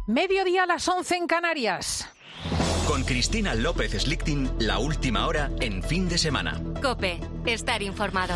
Mediodía a las 11 en Canarias. Con Cristina López Slichting, la última hora en fin de semana. COPE, estar informado.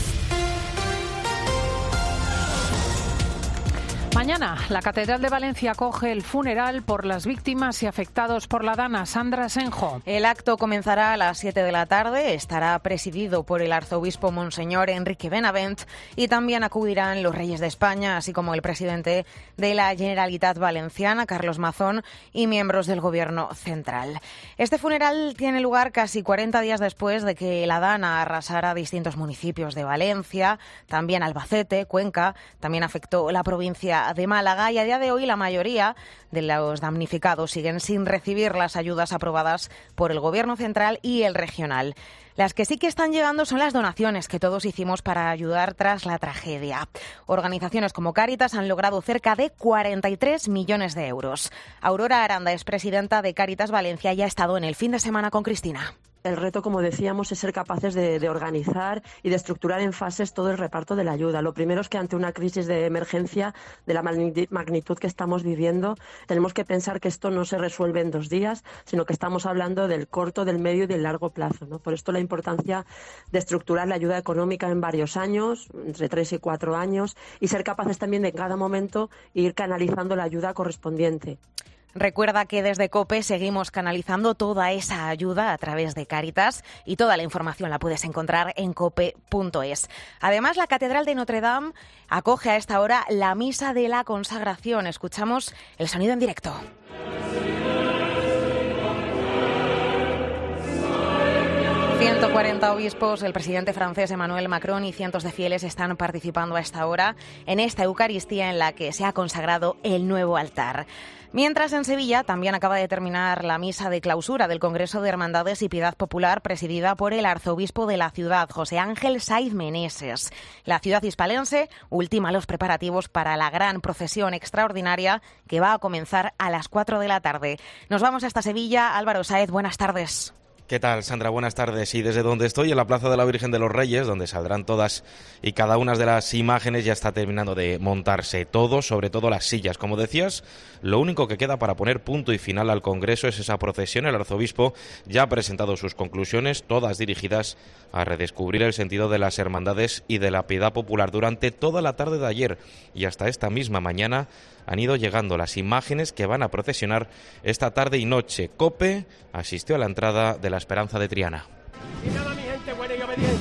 Mañana, la Catedral de Valencia acoge el funeral por las víctimas y afectados por la Dana. Sandra Senjo. El acto comenzará a las 7 de la tarde, estará presidido por el arzobispo Monseñor Enrique Benavent y también acudirán los reyes de España, así como el presidente de la Generalitat Valenciana, Carlos Mazón, y miembros del Gobierno central. Este funeral tiene lugar casi 40 días después de que la Dana arrasara distintos municipios de Valencia, también Albacete, Cuenca, también afectó la provincia de Málaga y a día de hoy la mayoría de los damnificados siguen sin recibir las ayudas aprobadas por el Gobierno central y el regional. Las que sí que están llegando son las donaciones que todos hicimos para ayudar tras la tragedia. Organizaciones como Cáritas han logrado cerca de 43 millones de euros. Aurora Aranda es presidenta de Cáritas Valencia y ha estado en el fin de semana con Cristina. El reto, como decíamos, es ser capaces de organizar y de estructurar en fases todo el reparto de la ayuda. Lo primero es que ante una crisis de emergencia de la magnitud que estamos viviendo, tenemos que pensar que esto no se resuelve en 2 días, sino que estamos hablando del corto, del medio y del largo plazo, ¿no? Por esto la importancia de estructurar la ayuda económica en varios años, entre 3 y 4 años, y ser capaces también de en cada momento ir canalizando la ayuda correspondiente. Recuerda que desde COPE seguimos canalizando toda esa ayuda a través de Cáritas y toda la información la puedes encontrar en cope.es. Además, la Catedral de Notre Dame acoge a esta hora la Misa de la Consagración. Escuchamos el sonido en directo. ...140 obispos, el presidente francés Emmanuel Macron y cientos de fieles están participando a esta hora en esta Eucaristía en la que se ha consagrado el nuevo altar. Mientras en Sevilla también acaba de terminar la misa de clausura del Congreso de Hermandades y Piedad Popular presidida por el arzobispo de la ciudad, José Ángel Saiz Meneses. La ciudad hispalense ultima los preparativos para la gran procesión extraordinaria que va a comenzar a las 4 de la tarde. Nos vamos hasta Sevilla. Álvaro Sáez, buenas tardes. ¿Qué tal, Sandra? Buenas tardes. Y desde donde estoy, en la Plaza de la Virgen de los Reyes, donde saldrán todas y cada una de las imágenes, ya está terminando de montarse todo, sobre todo las sillas. Como decías, lo único que queda para poner punto y final al Congreso es esa procesión. El arzobispo ya ha presentado sus conclusiones, todas dirigidas a redescubrir el sentido de las hermandades y de la piedad popular. Durante toda la tarde de ayer y hasta esta misma mañana han ido llegando las imágenes que van a procesionar esta tarde y noche. COPE asistió a la entrada de la Esperanza de Triana. Y nada, mi gente buena y obediente.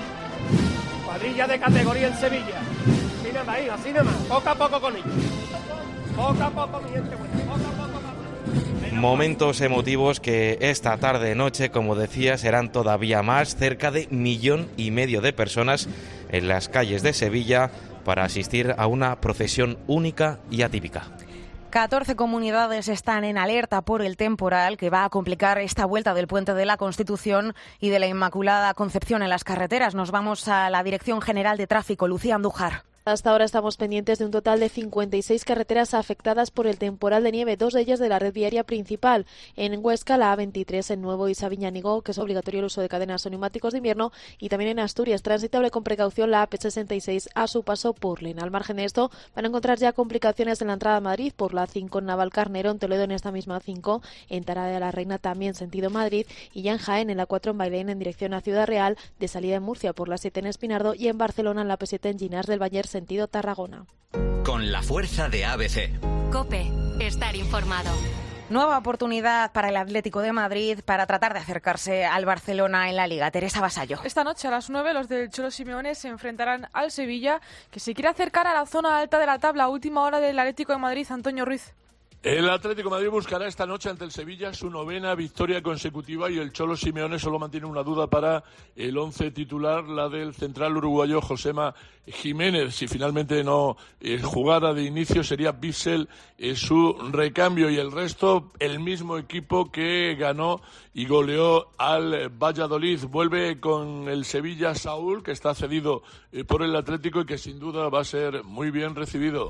Cuadrilla de categoría en Sevilla. Y nada, ahí, así nada más. Poco a poco con ellos. Poco a poco, mi gente buena. Poco a poco. Momentos emotivos que esta tarde-noche, como decía, serán todavía más. Cerca de 1,5 millones de personas en las calles de Sevilla para asistir a una procesión única y atípica. 14 comunidades están en alerta por el temporal que va a complicar esta vuelta del Puente de la Constitución y de la Inmaculada Concepción en las carreteras. Nos vamos a la Dirección General de Tráfico. Lucía Andújar. Hasta ahora estamos pendientes de un total de 56 carreteras afectadas por el temporal de nieve, 2 de ellas de la red viaria principal. En Huesca, la A23 en Nuevo y Sabiñánigo, que es obligatorio el uso de cadenas o neumáticos de invierno, y también en Asturias, transitable con precaución la AP66 a su paso por Lena. Al margen de esto, van a encontrar ya complicaciones en la entrada a Madrid por la A5 en Navalcarnero, en Toledo en esta misma A5, en Tarada de la Reina también sentido Madrid, y ya en Jaén en la 4 en Bailén en dirección a Ciudad Real, de salida en Murcia por la 7 en Espinardo y en Barcelona en la P7 en Llinars del Bañer sentido Tarragona. Con la fuerza de ABC. COPE, estar informado. Nueva oportunidad para el Atlético de Madrid para tratar de acercarse al Barcelona en la Liga. Teresa Vasallo. Esta noche a las 9 los del Cholo Simeone se enfrentarán al Sevilla, que se quiere acercar a la zona alta de la tabla. Última hora del Atlético de Madrid, Antonio Ruiz. El Atlético de Madrid buscará esta noche ante el Sevilla su 9ª victoria consecutiva y el Cholo Simeone solo mantiene una duda para el 11 titular, la del central uruguayo Josema Jiménez. Si finalmente no jugara de inicio sería Bissell su recambio y el resto el mismo equipo que ganó y goleó al Valladolid. Vuelve con el Sevilla Saúl, que está cedido por el Atlético y que sin duda va a ser muy bien recibido.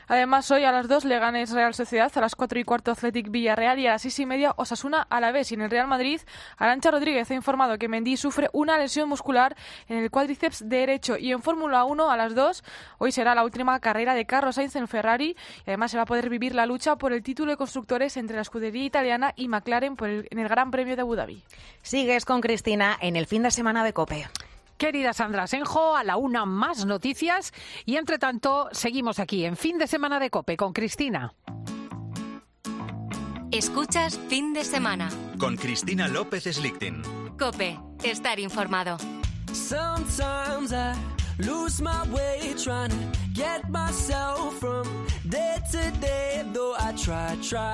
Además, hoy a las 2 Leganés Real Sociedad, a las 4:15 Athletic Villarreal y a las 6:30 Osasuna Alavés. Y en el Real Madrid, Arantxa Rodríguez ha informado que Mendy sufre una lesión muscular en el cuádriceps derecho. Y en Fórmula 1 a las 2, hoy será la última carrera de Carlos Sainz en Ferrari. Y además se va a poder vivir la lucha por el título de constructores entre la escudería italiana y McLaren en el Gran Premio de Abu Dhabi. Sigues con Cristina en el fin de semana de COPE. Querida Sandra Asenjo, a la una más noticias y entre tanto seguimos aquí en Fin de Semana de COPE con Cristina. Escuchas Fin de Semana con Cristina López Slichting. COPE, estar informado. Sometimes I lose my way trying to get myself from day to day. Though I try,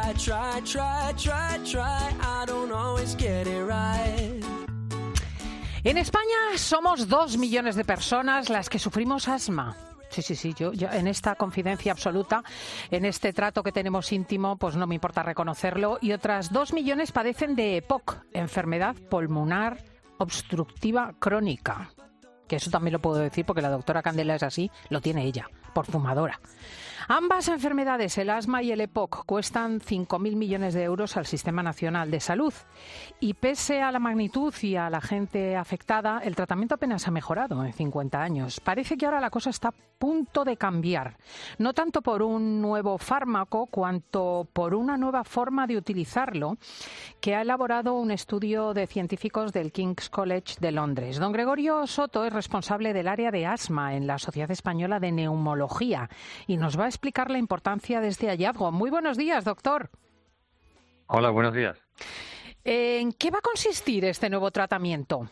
I don't always get it right. En España somos 2 millones de personas las que sufrimos asma. Sí, yo en esta confidencia absoluta, en este trato que tenemos íntimo, pues no me importa reconocerlo. Y otras 2 millones padecen de EPOC, enfermedad pulmonar obstructiva crónica. Que eso también lo puedo decir porque la doctora Candela es así, lo tiene ella, por fumadora. Ambas enfermedades, el asma y el EPOC, cuestan 5.000 millones de euros al Sistema Nacional de Salud. Y pese a la magnitud y a la gente afectada, el tratamiento apenas ha mejorado en 50 años. Parece que ahora la cosa está a punto de cambiar. No tanto por un nuevo fármaco, cuanto por una nueva forma de utilizarlo, que ha elaborado un estudio de científicos del King's College de Londres. Don Gregorio Soto es responsable del área de asma en la Sociedad Española de Neumología y nos va a explicar la importancia de este hallazgo. Muy buenos días, doctor. Hola, buenos días. ¿En qué va a consistir este nuevo tratamiento?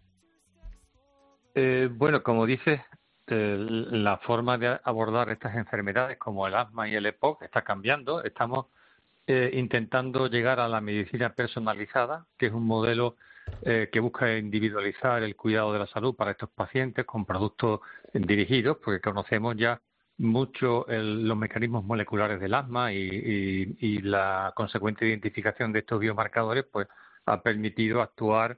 Bueno, como dices, la forma de abordar estas enfermedades como el asma y el EPOC está cambiando. Estamos intentando llegar a la medicina personalizada, que es un modelo que busca individualizar el cuidado de la salud para estos pacientes con productos dirigidos, porque conocemos ya mucho los mecanismos moleculares del asma y la consecuente identificación de estos biomarcadores pues ha permitido actuar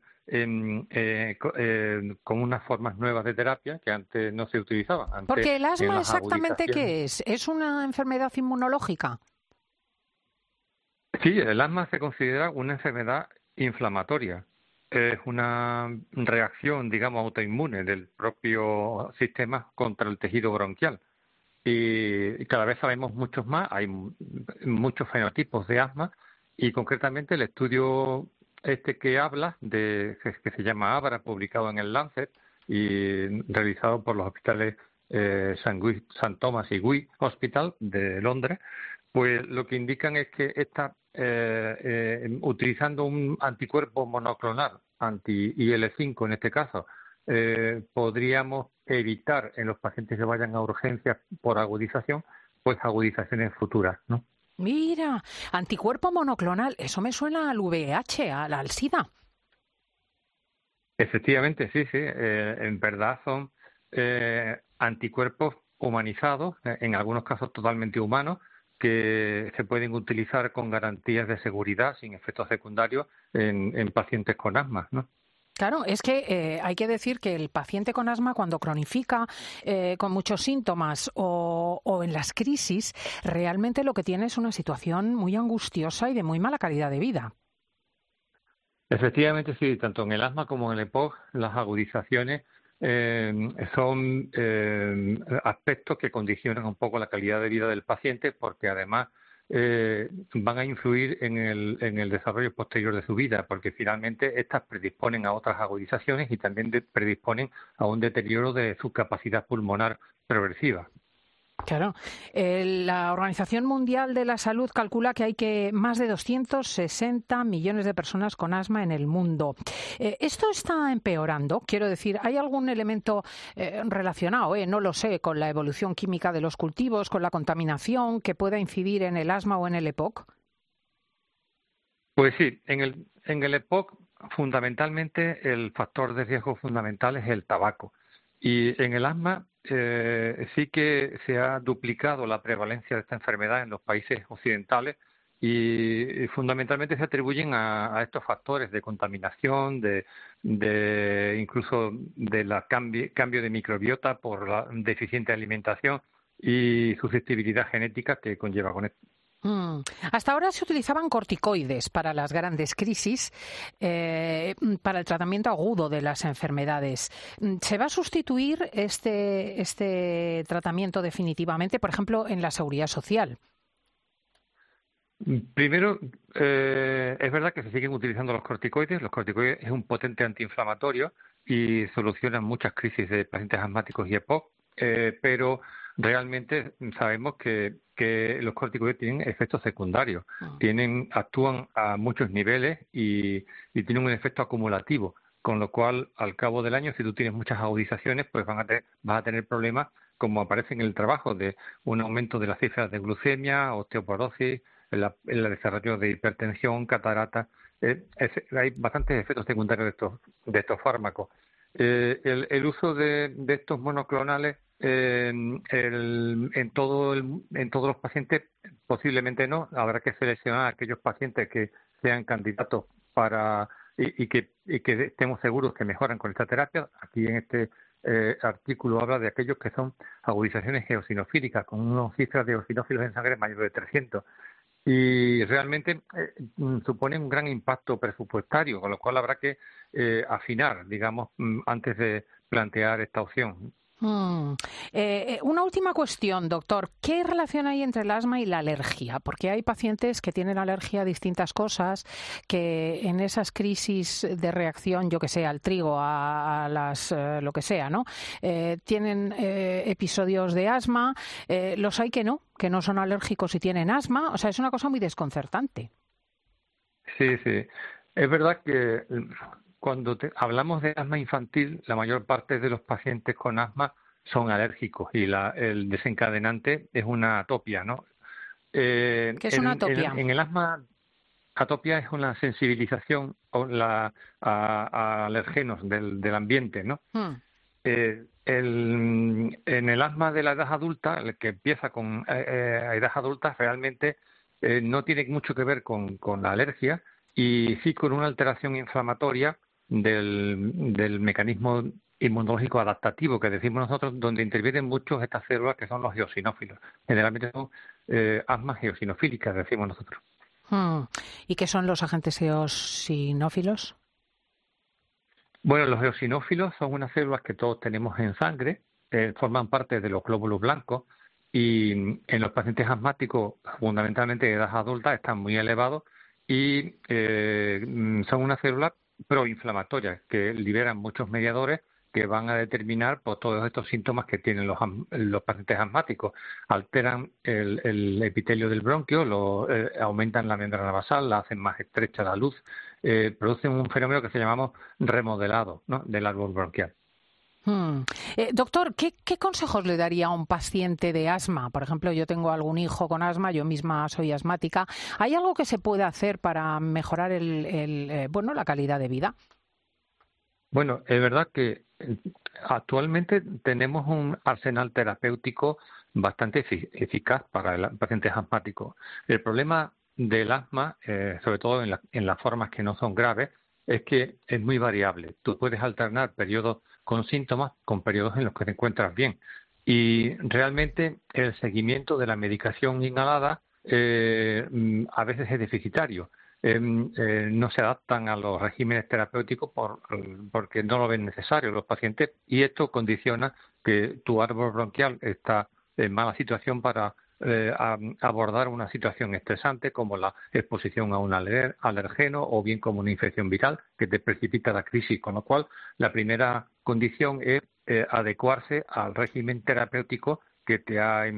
con unas formas nuevas de terapia que antes no se utilizaban. Antes, porque el asma exactamente ¿qué es? ¿Es una enfermedad inmunológica? Sí, el asma se considera una enfermedad inflamatoria. Es una reacción, digamos, autoinmune del propio sistema contra el tejido bronquial. Y cada vez sabemos muchos más, hay muchos fenotipos de asma y concretamente el estudio que habla, que se llama ABRA, publicado en el Lancet y realizado por los hospitales St. Thomas y Guy Hospital de Londres, pues lo que indican es que utilizando un anticuerpo monoclonal, anti-IL-5 en este caso, podríamos evitar en los pacientes que vayan a urgencias por agudización, pues agudizaciones futuras, ¿no? Mira, anticuerpo monoclonal, eso me suena al VIH, al SIDA. Efectivamente, sí, en verdad son anticuerpos humanizados, en algunos casos totalmente humanos, que se pueden utilizar con garantías de seguridad sin efectos secundarios en pacientes con asma, ¿no? Claro, es que hay que decir que el paciente con asma cuando cronifica con muchos síntomas o en las crisis, realmente lo que tiene es una situación muy angustiosa y de muy mala calidad de vida. Efectivamente, sí, tanto en el asma como en el EPOC, las agudizaciones son aspectos que condicionan un poco la calidad de vida del paciente porque además van a influir en el desarrollo posterior de su vida, porque finalmente estas predisponen a otras agudizaciones y también predisponen a un deterioro de su capacidad pulmonar progresiva. Claro. La Organización Mundial de la Salud calcula que hay más de 260 millones de personas con asma en el mundo. ¿Esto está empeorando? Quiero decir, ¿hay algún elemento relacionado, no lo sé, con la evolución química de los cultivos, con la contaminación que pueda incidir en el asma o en el EPOC? Pues sí, en el EPOC fundamentalmente el factor de riesgo fundamental es el tabaco. Y en el asma sí que se ha duplicado la prevalencia de esta enfermedad en los países occidentales y fundamentalmente se atribuyen a estos factores de contaminación, incluso de la cambio de microbiota por la deficiente alimentación y susceptibilidad genética que conlleva con esto. Hasta ahora se utilizaban corticoides para las grandes crisis, para el tratamiento agudo de las enfermedades. ¿Se va a sustituir este tratamiento definitivamente, por ejemplo, en la seguridad social? Primero, es verdad que se siguen utilizando los corticoides. Los corticoides es un potente antiinflamatorio y solucionan muchas crisis de pacientes asmáticos y EPOC, pero realmente sabemos que los corticoides tienen efectos secundarios, actúan a muchos niveles y tienen un efecto acumulativo, con lo cual al cabo del año, si tú tienes muchas agudizaciones, pues vas a tener problemas como aparece en el trabajo de un aumento de las cifras de glucemia, osteoporosis, el desarrollo de hipertensión, catarata. Hay bastantes efectos secundarios de estos fármacos. El uso de estos monoclonales en todos los pacientes posiblemente no. Habrá que seleccionar a aquellos pacientes que sean candidatos y que estemos seguros que mejoran con esta terapia. Aquí en este artículo habla de aquellos que son agudizaciones eosinofílicas con unas cifras de eosinófilos en sangre mayor de 300 y realmente supone un gran impacto presupuestario, con lo cual habrá que afinar, digamos, antes de plantear esta opción. Una última cuestión, doctor. ¿Qué relación hay entre el asma y la alergia? Porque hay pacientes que tienen alergia a distintas cosas, que en esas crisis de reacción, yo que sé, al trigo, a las lo que sea, ¿no? Tienen episodios de asma. Los hay que no son alérgicos y tienen asma. O sea, es una cosa muy desconcertante. Sí. Es verdad que cuando hablamos de asma infantil, la mayor parte de los pacientes con asma son alérgicos y el desencadenante es una atopia, ¿no? ¿Qué es una atopia? En el asma, atopia es una sensibilización a alergenos del ambiente, ¿no? En el asma de la edad adulta, el que empieza con edad adulta, realmente no tiene mucho que ver con la alergia y sí con una alteración inflamatoria del mecanismo inmunológico adaptativo que decimos nosotros, donde intervienen muchos estas células que son los eosinófilos. Generalmente son asmas eosinofílicas, decimos nosotros. ¿Y qué son los agentes eosinófilos? Bueno, los eosinófilos son unas células que todos tenemos en sangre, forman parte de los glóbulos blancos y en los pacientes asmáticos, fundamentalmente de edad adulta, están muy elevados y son unas células proinflamatorias que liberan muchos mediadores que van a determinar pues, todos estos síntomas que tienen los pacientes asmáticos. Alteran el epitelio del bronquio, aumentan la membrana basal, la hacen más estrecha la luz, producen un fenómeno que se llamamos remodelado, ¿no?, del árbol bronquial. Doctor, ¿qué consejos le daría a un paciente de asma? Por ejemplo, yo tengo algún hijo con asma, yo misma soy asmática. ¿Hay algo que se puede hacer para mejorar la calidad de vida? Bueno, es verdad que actualmente tenemos un arsenal terapéutico bastante eficaz para pacientes asmáticos. El problema del asma, sobre todo en las formas que no son graves, es que es muy variable. Tú puedes alternar periodos con síntomas con periodos en los que te encuentras bien. Y realmente el seguimiento de la medicación inhalada a veces es deficitario. No se adaptan a los regímenes terapéuticos porque no lo ven necesario los pacientes y esto condiciona que tu árbol bronquial está en mala situación para abordar una situación estresante como la exposición a un alergeno o bien como una infección viral que te precipita la crisis, con lo cual la primera condición es adecuarse al régimen terapéutico que te ha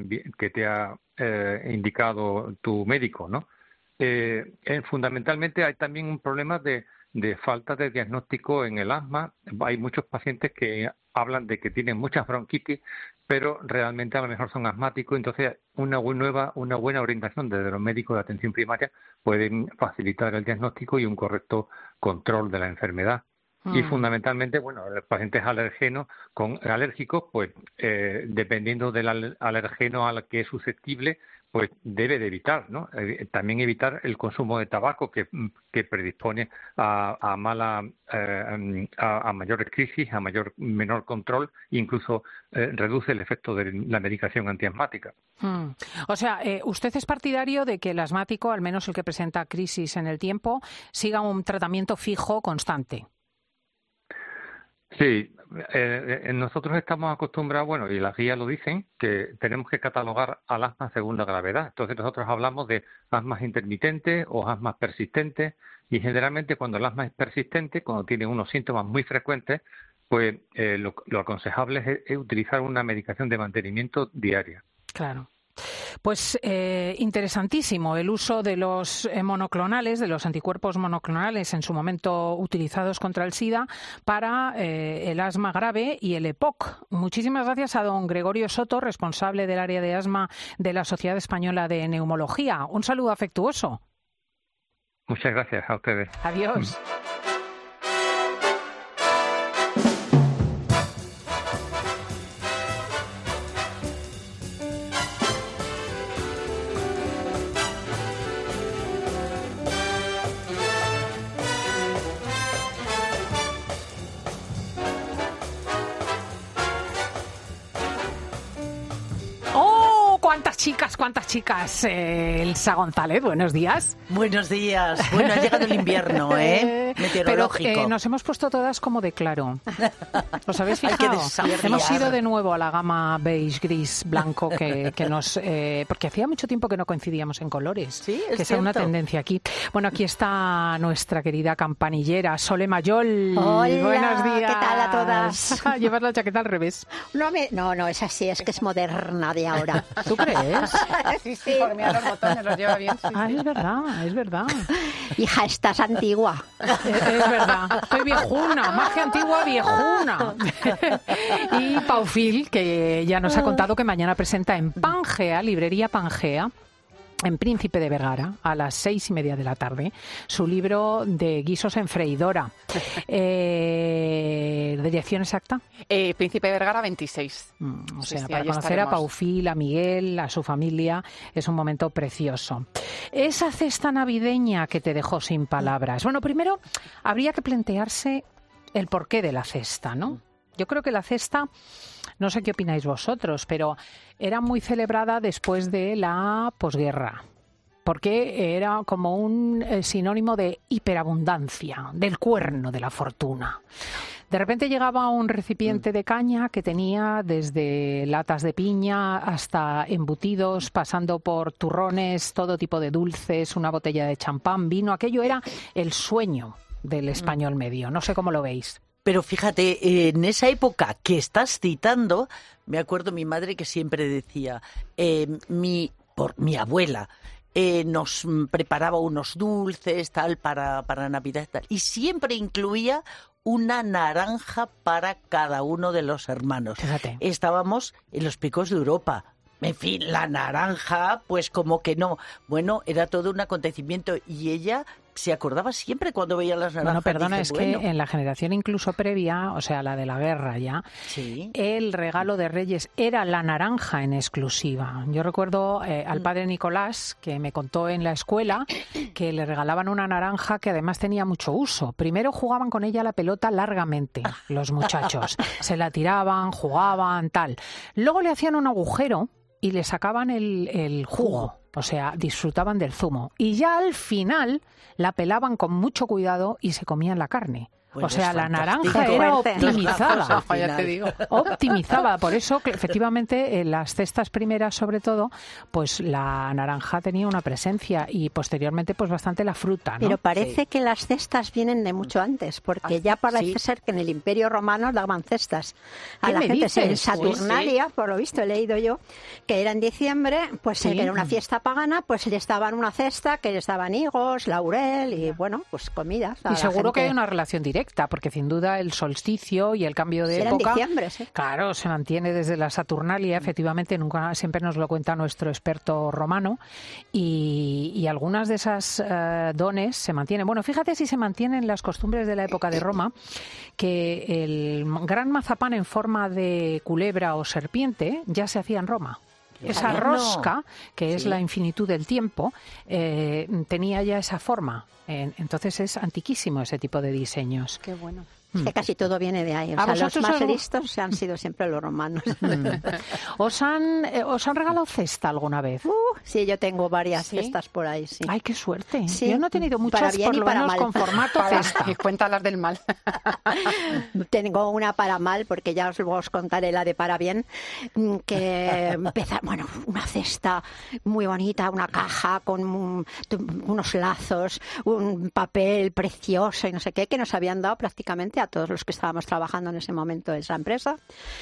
indicado tu médico, ¿no? Fundamentalmente hay también un problema de falta de diagnóstico en el asma. Hay muchos pacientes que hablan de que tienen muchas bronquitis, pero realmente a lo mejor son asmáticos. Entonces, una buena orientación desde los médicos de atención primaria pueden facilitar el diagnóstico y un correcto control de la enfermedad. Y fundamentalmente, bueno, los pacientes alérgicos, pues dependiendo del alergeno al que es susceptible, pues debe de evitar, ¿no? También evitar el consumo de tabaco que predispone a mayores crisis, a menor control, e incluso reduce el efecto de la medicación antiasmática. O sea, usted es partidario de que el asmático, al menos el que presenta crisis en el tiempo, siga un tratamiento fijo, constante. Sí, nosotros estamos acostumbrados, bueno, y las guías lo dicen, que tenemos que catalogar al asma de segunda gravedad. Entonces nosotros hablamos de asmas intermitentes o asmas persistentes, y generalmente cuando el asma es persistente, cuando tiene unos síntomas muy frecuentes, pues lo aconsejable es utilizar una medicación de mantenimiento diaria. Claro. Pues interesantísimo el uso de los monoclonales, de los anticuerpos monoclonales en su momento utilizados contra el SIDA para el asma grave y el EPOC. Muchísimas gracias a don Gregorio Soto, responsable del área de asma de la Sociedad Española de Neumología. Un saludo afectuoso. Muchas gracias a ustedes. Adiós. ¿Cuántas chicas? Elsa González, buenos días. Buenos días. Bueno, ha llegado el invierno, meteorológico. Pero nos hemos puesto todas como de claro. ¿Os habéis fijado? Hemos ido de nuevo a la gama beige, gris, blanco, que nos... porque hacía mucho tiempo que no coincidíamos en colores. Sí, que es una tendencia aquí. Bueno, aquí está nuestra querida campanillera, Sole Mayol. Hola, buenos días. ¿Qué tal a todas? Llevas la chaqueta al revés. No, es así, es que es moderna de ahora. ¿Tú crees? Sí. Por mí a los botones los lleva bien. Sí. Es verdad. Hija, estás antigua. Es verdad. Estoy viejuna, más que antigua, viejuna. Y Paufil, que ya nos ha contado que mañana presenta en Pangea, librería Pangea, en Príncipe de Vergara, a las 6:30 de la tarde, su libro de guisos en freidora. ¿Dirección exacta? Príncipe de Vergara 26. O sea, para conocer a Paufil, a Miguel, a su familia, es un momento precioso. Esa cesta navideña que te dejó sin palabras. Bueno, primero habría que plantearse el porqué de la cesta, ¿no? Yo creo que la cesta, no sé qué opináis vosotros, pero era muy celebrada después de la posguerra, porque era como un sinónimo de hiperabundancia, del cuerno de la fortuna. De repente llegaba un recipiente de caña que tenía desde latas de piña hasta embutidos, pasando por turrones, todo tipo de dulces, una botella de champán, vino. Aquello era el sueño del español medio. No sé cómo lo veis. Pero fíjate, en esa época que estás citando, me acuerdo mi madre que siempre decía, por mi abuela, nos preparaba unos dulces, tal, para Navidad, tal, y siempre incluía una naranja para cada uno de los hermanos. Fíjate. Estábamos en los picos de Europa. En fin, la naranja, pues como que no. Bueno, era todo un acontecimiento y ella se acordaba siempre cuando veía las naranjas. Bueno, perdona, dice, que en la generación incluso previa, o sea, la de la guerra ya, ¿sí? El regalo de Reyes era la naranja en exclusiva. Yo recuerdo al padre Nicolás, que me contó en la escuela que le regalaban una naranja que además tenía mucho uso. Primero jugaban con ella la pelota largamente, los muchachos. Se la tiraban, jugaban, tal. Luego le hacían un agujero y le sacaban el jugo, o sea, disfrutaban del zumo. Y ya al final la pelaban con mucho cuidado y se comían la carne. Bueno, o sea, la fantástico. naranja era optimizada. Ya te digo. Optimizada. Por eso, que efectivamente, en las cestas primeras, sobre todo, pues la naranja tenía una presencia y posteriormente, pues bastante la fruta, ¿no? Pero parece que las cestas vienen de mucho antes, porque ya parece ser que en el Imperio Romano daban cestas a la gente. En Saturnalia, por lo visto, he leído yo, que era en diciembre, pues que era una fiesta pagana, pues les daban una cesta que les daban higos, laurel y, bueno, pues comidas. Y seguro que hay una relación directa, porque sin duda el solsticio y el cambio de época, en diciembre, sí. Claro, se mantiene desde la Saturnalia, efectivamente, nunca siempre nos lo cuenta nuestro experto romano, y algunas de esas dones se mantienen. Bueno, fíjate si se mantienen las costumbres de la época de Roma, que el gran mazapán en forma de culebra o serpiente ya se hacía en Roma. esa rosca, que es la infinitud del tiempo, tenía ya esa forma. Entonces es antiquísimo ese tipo de diseños. Qué bueno. Es que casi todo viene de ahí. O sea, los más listos han sido siempre los romanos. ¿Os han regalado cesta alguna vez? Sí, yo tengo varias cestas por ahí, sí. ¡Ay, qué suerte! Sí. Yo no he tenido muchas, para bien por y lo para menos mal. con formato cesta. Cuéntalas del mal. Tengo una para mal, porque ya os contaré la de para bien, que una cesta muy bonita, una caja con unos lazos, un papel precioso y no sé qué, que nos habían dado prácticamente a todos los que estábamos trabajando en ese momento en esa empresa.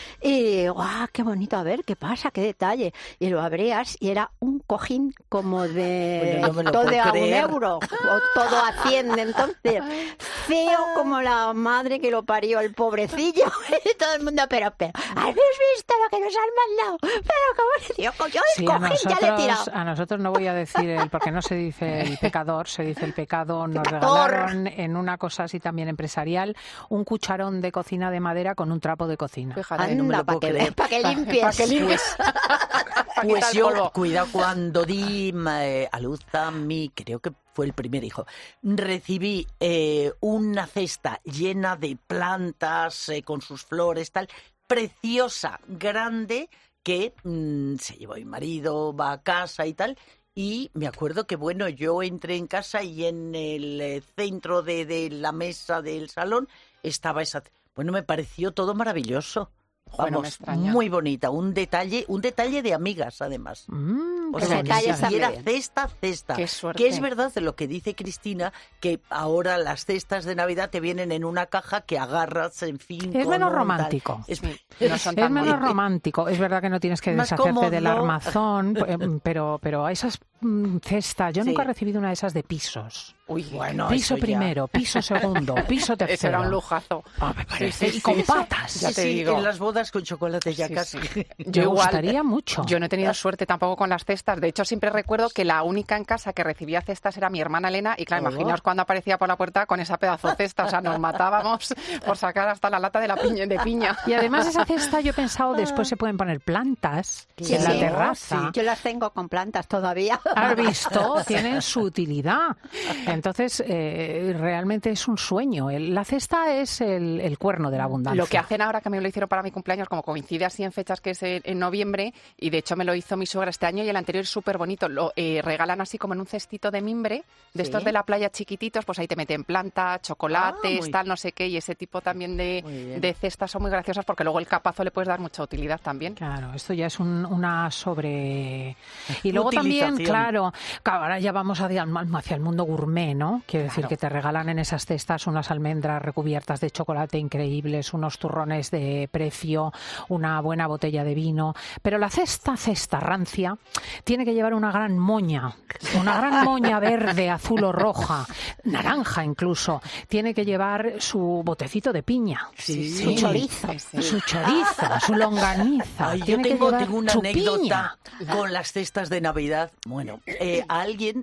Y ¡guau! ¡Qué bonito! A ver, ¿qué pasa? ¡Qué detalle! Y lo abrías y era un cojín como de todo a €1, o todo a 100. Entonces, feo como la madre que lo parió, el pobrecillo. Y todo el mundo, pero, ¿habéis visto lo que nos han mandado? Pero, ¿cómo? Yo el cojín ya le he tirado. A nosotros no voy a decir porque no se dice el pecador, se dice el pecado. Nos regalaron en una cosa así también empresarial un cucharón de cocina de madera con un trapo de cocina. Fíjate, no me lo puedo creer. Para que limpies. Para que limpies. Pues yo, cuidado, cuando di a luz a mí, creo que fue el primer hijo, recibí una cesta llena de plantas con sus flores, tal, preciosa, grande, que se llevó mi marido, va a casa y tal. Y me acuerdo que, bueno, yo entré en casa y en el centro de la mesa del salón estaba esa... Bueno, me pareció todo maravilloso. Vamos, muy bonita. Un detalle de amigas, además. O sea, que era cesta. Qué suerte. Que es verdad de lo que dice Cristina, que ahora las cestas de Navidad te vienen en una caja que agarras, en fin... Es menos romántico. Es menos romántico. Es verdad que no tienes que deshacerte del armazón, pero a esas cestas... Yo nunca he recibido una de esas de pisos. Uy, bueno, piso primero, piso segundo, piso tercero. Eso era un lujazo. Me parece. Y con patas. Ya te digo. En las bodas con chocolate ya casi. Me gustaría mucho. Yo no he tenido suerte tampoco con las cestas. De hecho, siempre recuerdo que la única en casa que recibía cestas era mi hermana Elena. Y claro, imaginaos cuando aparecía por la puerta con esa pedazo de cesta. O sea, nos matábamos por sacar hasta la lata de piña. Y además esa cesta, yo he pensado, después se pueden poner plantas en la terraza. Sí, yo las tengo con plantas todavía. ¿Has visto? Tienen su utilidad. Entonces, realmente es un sueño. La cesta es el cuerno de la abundancia. Lo que hacen ahora, que me lo hicieron para mi cumpleaños, como coincide así en fechas que es en noviembre, y de hecho me lo hizo mi suegra este año y el anterior es súper bonito. Lo regalan así como en un cestito de mimbre, de estos de la playa chiquititos, pues ahí te meten plantas, chocolates, tal, no sé qué, y ese tipo también de cestas son muy graciosas porque luego el capazo le puedes dar mucha utilidad también. Claro, esto ya es una sobre... Y luego también, claro, ahora ya vamos hacia el mundo gourmet, ¿no? Quiero decir que te regalan en esas cestas unas almendras recubiertas de chocolate increíbles, unos turrones de precio, una buena botella de vino. Pero la cesta rancia tiene que llevar una gran moña verde, azul o roja, naranja incluso. Tiene que llevar su botecito de piña, su chorizo, su longaniza. Ay, yo tengo una anécdota con las cestas de Navidad. Bueno, alguien,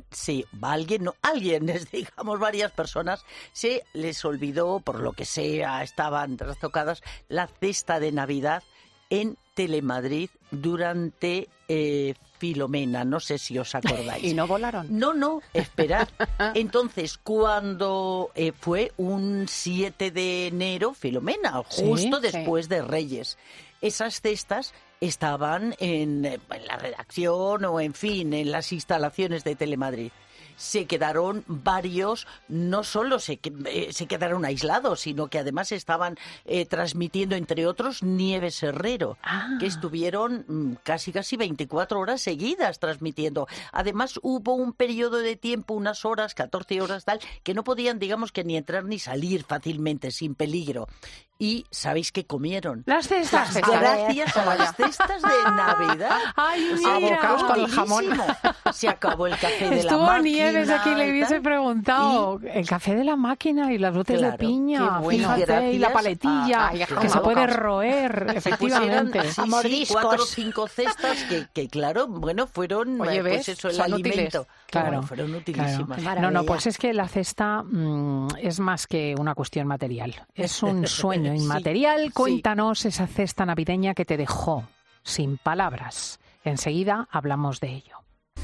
digamos varias personas, se les olvidó, por lo que sea, estaban trastocadas, la cesta de Navidad en Telemadrid durante Filomena, no sé si os acordáis. ¿Y no volaron? No, esperad. Entonces, cuando fue un 7 de enero, Filomena, justo después de Reyes, esas cestas estaban en la redacción o, en fin, en las instalaciones de Telemadrid. Se quedaron varios, no solo se quedaron aislados, sino que además estaban transmitiendo, entre otros, Nieves Herrero, que estuvieron casi 24 horas seguidas transmitiendo. Además, hubo un periodo de tiempo, unas horas, 14 horas tal, que no podían, digamos, que ni entrar ni salir fácilmente, sin peligro. ¿Y sabéis qué comieron? Las cestas. Gracias a las cestas de Navidad. Ay, abocados con el jamón. Se acabó el café de Estuvo la máquina. Nieves aquí, le hubiese preguntado. El café de la máquina y las botes de piña. Fíjate, y la paletilla, que se puede roer, efectivamente. Sí, 4 o 5 cestas que claro, bueno, fueron pues eso, el alimento. Útiles. Claro, bueno, fueron utilísimas. Claro. No, pues es que la cesta es más que una cuestión material. Es un sueño inmaterial. Cuéntanos esa cesta navideña que te dejó sin palabras Enseguida hablamos de ello.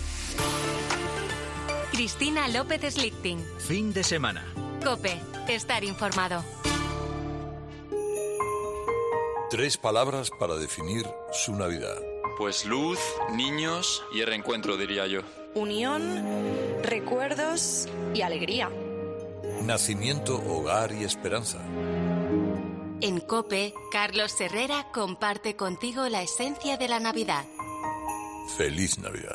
Cristina López Slichting. Fin de semana. COPE. Estar informado. 3 palabras para definir su Navidad. Pues luz, niños y el reencuentro, diría yo. Unión, recuerdos y alegría. Nacimiento, hogar y esperanza. En COPE, Carlos Herrera comparte contigo la esencia de la Navidad. Feliz Navidad.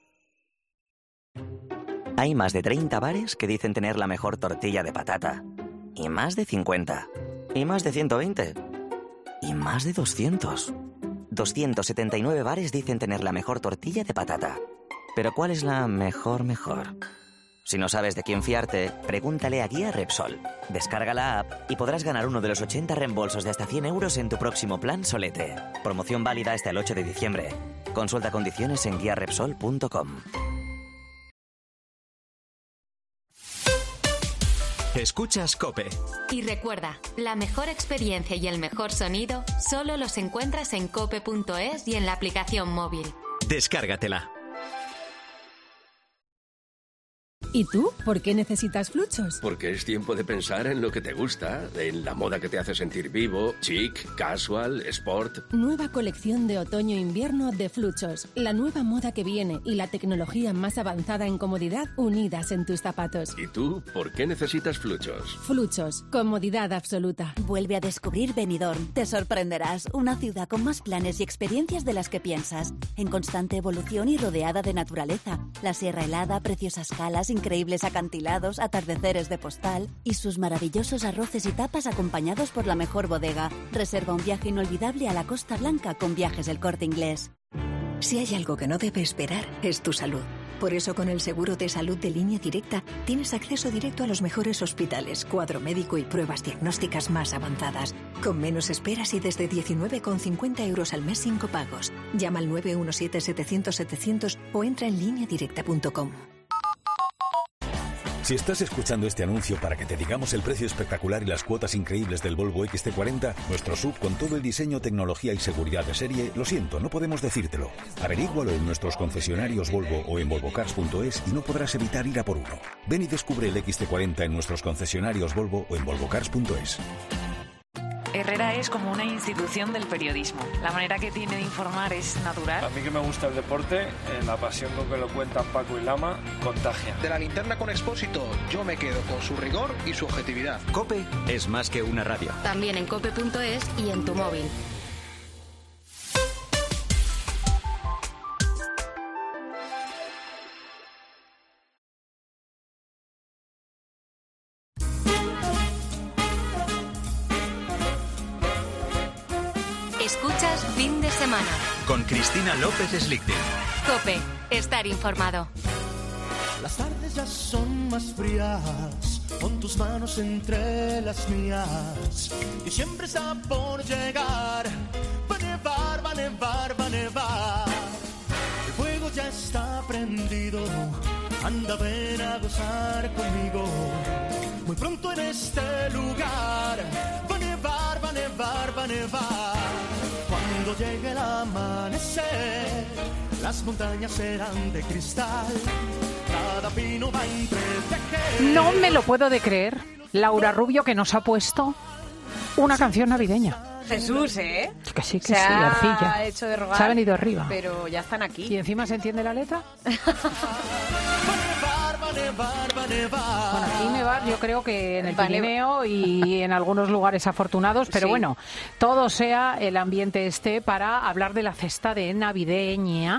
Hay más de 30 bares que dicen tener la mejor tortilla de patata. Y más de 50. Y más de 120. Y más de 200. 279 bares dicen tener la mejor tortilla de patata. Pero ¿cuál es la mejor? Si no sabes de quién fiarte, pregúntale a Guía Repsol. Descarga la app y podrás ganar uno de los 80 reembolsos de hasta 100 euros en tu próximo plan Solete. Promoción válida hasta el 8 de diciembre. Consulta condiciones en guiarepsol.com. Escuchas COPE. Y recuerda, la mejor experiencia y el mejor sonido solo los encuentras en cope.es y en la aplicación móvil. Descárgatela. ¿Y tú? ¿Por qué necesitas Fluchos? Porque es tiempo de pensar en lo que te gusta, en la moda que te hace sentir vivo, chic, casual, sport. Nueva colección de otoño-invierno de Fluchos. La nueva moda que viene y la tecnología más avanzada en comodidad unidas en tus zapatos. ¿Y tú? ¿Por qué necesitas Fluchos? Fluchos. Comodidad absoluta. Vuelve a descubrir Benidorm. Te sorprenderás. Una ciudad con más planes y experiencias de las que piensas. En constante evolución y rodeada de naturaleza. La sierra helada, preciosas calas, increíbles acantilados, atardeceres de postal y sus maravillosos arroces y tapas acompañados por la mejor bodega. Reserva un viaje inolvidable a la Costa Blanca con Viajes El Corte Inglés. Si hay algo que no debe esperar, es tu salud. Por eso, con el seguro de salud de Línea Directa, tienes acceso directo a los mejores hospitales, cuadro médico y pruebas diagnósticas más avanzadas. Con menos esperas y desde 19,50 euros al mes sin copagos. Llama al 917-700-700 o entra en lineadirecta.com. Si estás escuchando este anuncio para que te digamos el precio espectacular y las cuotas increíbles del Volvo XC40, nuestro SUV con todo el diseño, tecnología y seguridad de serie, lo siento, no podemos decírtelo. Averígualo en nuestros concesionarios Volvo o en volvocars.es y no podrás evitar ir a por uno. Ven y descubre el XC40 en nuestros concesionarios Volvo o en volvocars.es. Herrera es como una institución del periodismo. La manera que tiene de informar es natural. A mí que me gusta el deporte, la pasión con que lo cuentan Paco y Lama, contagia. De la linterna con Expósito, yo me quedo con su rigor y su objetividad. COPE es más que una radio. También en cope.es y en tu móvil. Escuchas Fin de Semana. Con Cristina López Slichting. COPE. Estar informado. Las tardes ya son más frías, con tus manos entre las mías. Y siempre está por llegar. Va a nevar, va a nevar, va a nevar. El fuego ya está prendido. Anda, ven a gozar conmigo. Muy pronto en este lugar. Va a nevar, va a nevar, va a nevar. Cuando llegue el amanecer, las montañas serán de cristal. Cada pino va entre tejer. No me lo puedo de creer, Laura Rubio, que nos ha puesto una canción navideña. Jesús, ¿eh? Que sí, se arcilla. Ha hecho de rogar, se ha venido arriba. Pero ya están aquí. ¿Y encima se entiende la letra? Bueno, aquí nevar yo creo que en el Pirineo y en algunos lugares afortunados, pero sí. Bueno, todo sea el ambiente para hablar de la cesta navideña,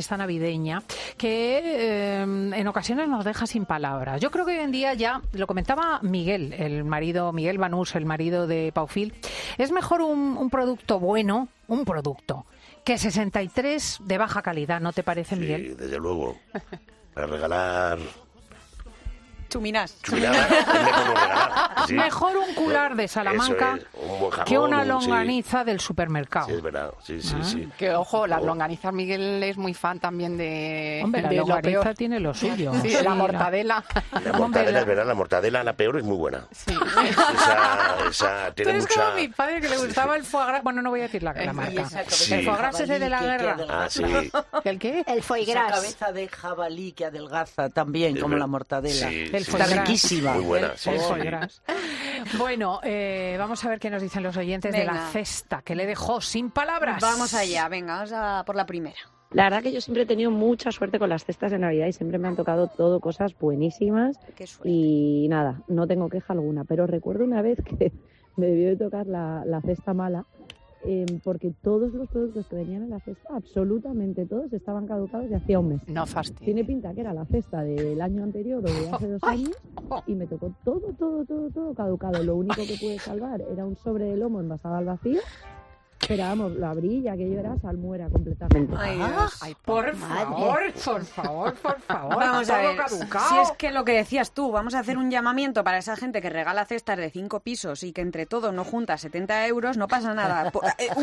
que en ocasiones nos deja sin palabras. Yo creo que hoy en día ya, lo comentaba Miguel, Miguel Banús, el marido de Paufil, es mejor un producto bueno, que 63 de baja calidad, ¿no te parece, Miguel? Sí, desde luego. Para regalar... Chuminas. Es mejor no regalar. Sí. Mejor un cular de Salamanca un buen jamón. Que una sí. longaniza del supermercado. Sí, es verdad. Sí. Que ojo, las longanizas, Miguel es muy fan también de... Hombre, la longaniza tiene lo suyo. Sí, la mortadela. La mortadela es verdad, la mortadela, la peor, es muy buena. Sí. Esa tiene Pero mucha... es como a mi padre que le gustaba el foie gras. Bueno, no voy a decir la marca. Sí. El foie gras ese de la guerra. Ah, sí. ¿El qué? El foie Esa gras. cabeza de jabalí que adelgaza también, como la mortadela. Sí, El sí, foie sí. gras. Riquísima. Muy buena, sí. El foie gras. Bueno, vamos a ver qué nos dicen los oyentes de la Venga. cesta, que le dejó sin palabras. Vamos allá, venga, vamos a por la primera. La verdad que yo siempre he tenido mucha suerte con las cestas de Navidad y siempre me han tocado todo cosas buenísimas y nada, no tengo queja alguna, pero recuerdo una vez que me debió de tocar la cesta mala porque todos los productos que venían en la cesta, absolutamente todos, estaban caducados de hacía un mes. No fastidio. Tiene pinta que era la cesta del año anterior o de hace 2 años y me tocó todo caducado. Lo único que pude salvar era un sobre de lomo envasado al vacío. Pero vamos, lo abrí y aquello era salmuera completamente. Ay, Dios. Ay, por favor. Vamos a todo ver, caducado. si es que lo que decías tú, vamos a hacer un llamamiento para esa gente que regala cestas de 5 pisos y que entre todos no junta 70 euros, no pasa nada.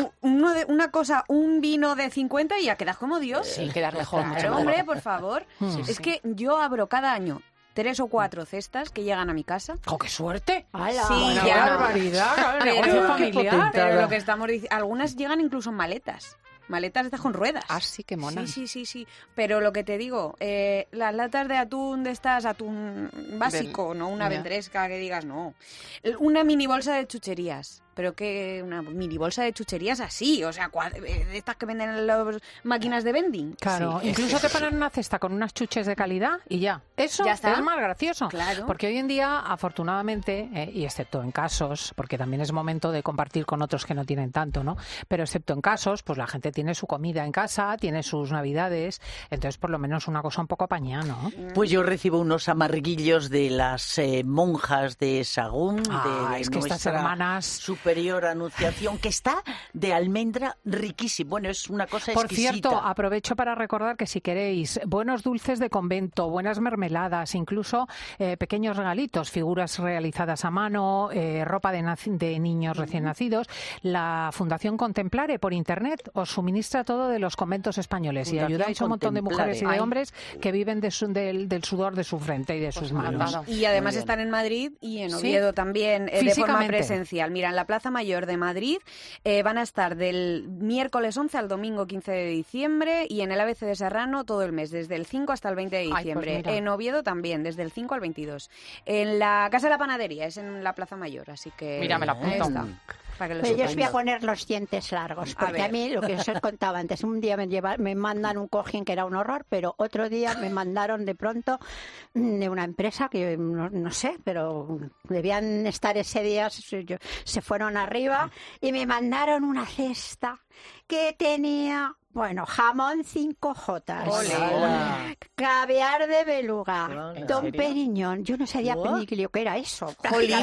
Un vino de 50 y ya quedas como Dios. Sí, quedas mejor. Claro, mucho hombre, mejor. por favor. Sí, Es sí. que yo abro cada año 3 o 4 cestas que llegan a mi casa. ¡Oh, qué suerte! Sí, ¡Qué ya. barbaridad! Claro, el negocio Pero, familiar. pero lo que estamos diciendo, algunas llegan incluso en maletas. Maletas estas con ruedas. Ah, sí, qué mona. Sí. Pero lo que te digo, las latas de atún de estas, atún básico, no una ya. ventresca que digas, no. Una mini bolsa de chucherías. Pero que una mini bolsa de chucherías así, o sea, de estas que venden en las máquinas de vending. Claro, Sí, incluso es te que- ponen una cesta con unas chuches de calidad y ya. Eso Ya está. es más gracioso. Claro. Porque hoy en día, afortunadamente, y excepto en casos, porque también es momento de compartir con otros que no tienen tanto, ¿no? Pero excepto en casos, pues la gente tiene su comida en casa, tiene sus navidades, entonces por lo menos una cosa un poco apañada, ¿no? Pues yo recibo unos amarguillos de las monjas de Sagún, de es que estas nuestra hermanas... superior Anunciación, que está de almendra riquísimo. Bueno, es una cosa Por exquisita. cierto, aprovecho para recordar que si queréis buenos dulces de convento, buenas mermeladas, incluso pequeños regalitos, figuras realizadas a mano, ropa de niños recién nacidos, la Fundación Contemplare por internet os suministra todo de los conventos españoles y Fundación ayudáis a un montón de mujeres y de Contemplare. hombres que viven del sudor de su frente y de sus manos. Y además están en Madrid y en Oviedo también de forma Físicamente. presencial. Mira, en la Plaza Mayor de Madrid van a estar del miércoles 11 al domingo 15 de diciembre y en el ABC de Serrano todo el mes, desde el 5 hasta el 20 de pues diciembre. mira. En Oviedo también, desde el 5 al 22. En la Casa de la Panadería, es en la Plaza Mayor, así que... Mira, me la apunto. ahí está, para que lo Pero yo os voy a sepáis. poner los dientes largos, A porque a ver. mí, lo que os contaba antes, un día me mandan un cojín que era un horror, pero otro día me mandaron de pronto de una empresa que no sé, pero debían estar ese día, se fueron arriba y me mandaron una cesta que tenía... Bueno, jamón 5J, Ole. caviar de beluga, ¿En Don serio? Periñón. Yo no sabía ni que lo que era eso. Jolín.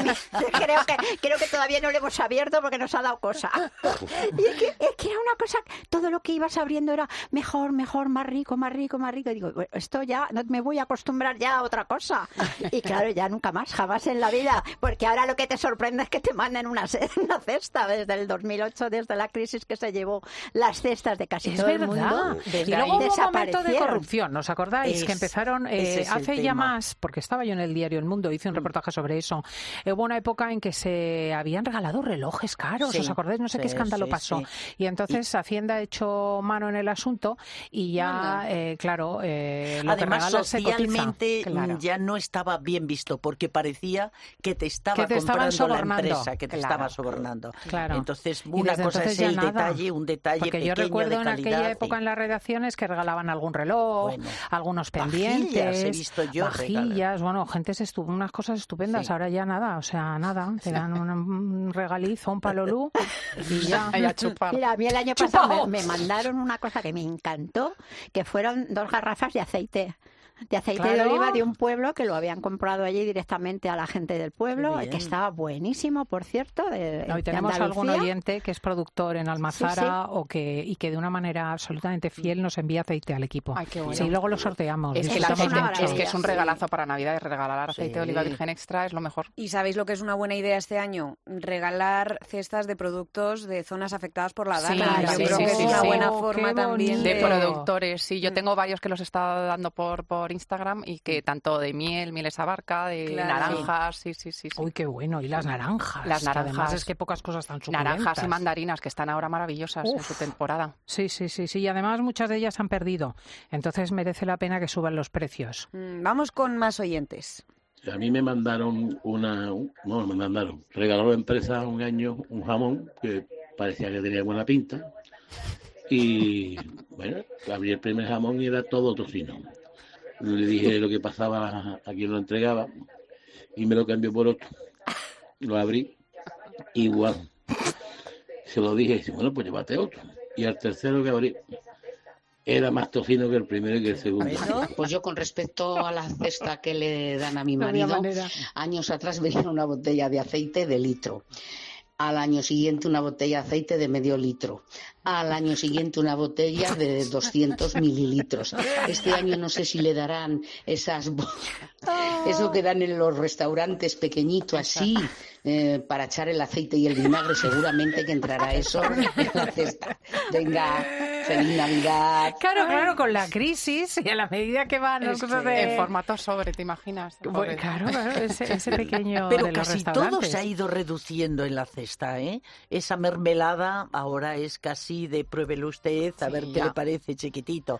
creo que todavía no lo hemos abierto porque nos ha dado cosa. Y es que era una cosa, todo lo que ibas abriendo era mejor, más rico. Digo, bueno, esto ya, no me voy a acostumbrar ya a otra cosa. Y claro, ya nunca más, jamás en la vida. Porque ahora lo que te sorprende es que te manden una cesta desde el 2008, desde la crisis que se llevó las cestas de casi Es todo el verdad. mundo. Y Desde luego ahí hubo un momento de desaparecieron. corrupción, ¿os acordáis? Que empezaron ese es el hace ya tema. más, porque estaba yo en el diario El Mundo, hice un reportaje sobre eso. Hubo una época en que se habían regalado relojes caros, Sí, ¿os acordáis? No sé qué sí, escándalo sí, pasó. sí. Y entonces Hacienda ha hecho mano en el asunto y ya, claro, lo que Además, regalas se cotiza. socialmente Claro. ya no estaba bien visto porque parecía que te estaba Que te estaban comprando la sobornando. empresa, que te Claro. estaba sobornando. Claro. Entonces, Y una desde cosa entonces es ya el nada. detalle, un detalle Porque yo pequeño recuerdo de en calidad. aquella época en las redacciones que regalaban algún reloj, Bueno, algunos vajillas pendientes, he visto yo vajillas, bueno, unas cosas estupendas. Sí. Ahora ya nada, o sea, nada. Te dan un regalizo, un palolú y ya. Ahí a chupar. Mira, a mí el año pasado me mandaron una cosa que me encantó, que fueron 2 garrafas de aceite de aceite de oliva de un pueblo que lo habían comprado allí directamente a la gente del pueblo, que estaba buenísimo, por cierto. Y tenemos algún oyente que es productor en Almazara y que de una manera absolutamente fiel nos envía aceite al equipo. Ay, qué bueno. Sí, luego lo sorteamos. Es que es un regalazo para Navidad, regalar aceite de oliva virgen extra es lo mejor. ¿Y sabéis lo que es una buena idea este año? Regalar cestas de productos de zonas afectadas por la dana. Yo creo que es una buena forma también de productores. Sí, yo tengo varios que los he estado dando por Instagram y que tanto de mieles Abarca, de naranjas, sí. Uy, qué bueno. Y las naranjas. Las naranjas. Además es que pocas cosas tan suculentas. Naranjas y mandarinas que están ahora maravillosas en su temporada. Sí. Y además muchas de ellas se han perdido. Entonces merece la pena que suban los precios. Vamos con más oyentes. A mí me mandaron regaló la empresa un año un jamón que parecía que tenía buena pinta y bueno, abrí el primer jamón y era todo tocino. Le dije lo que pasaba a quien lo entregaba y me lo cambió por otro. Lo abrí, igual. Se lo dije y dice, bueno, pues llévate otro. Y al tercero que abrí era más tocino que el primero y que el segundo. Pues yo con respecto a la cesta que le dan a mi marido, años atrás venía una botella de aceite de litro. Al año siguiente una botella de aceite de medio litro. Al año siguiente una botella de 200 mililitros. Este año no sé si le darán eso que dan en los restaurantes pequeñito así, para echar el aceite y el vinagre. Seguramente que entrará eso en la cesta. Venga, feliz Navidad. Claro, con la crisis y a la medida que van las cosas en formato sobre, ¿te imaginas? Bueno, claro, ese pequeño pero de los casi restaurantes. todo se ha ido reduciendo en la cesta, ¿eh? Esa mermelada ahora es casi de pruébelo usted, a ver qué le parece, chiquitito.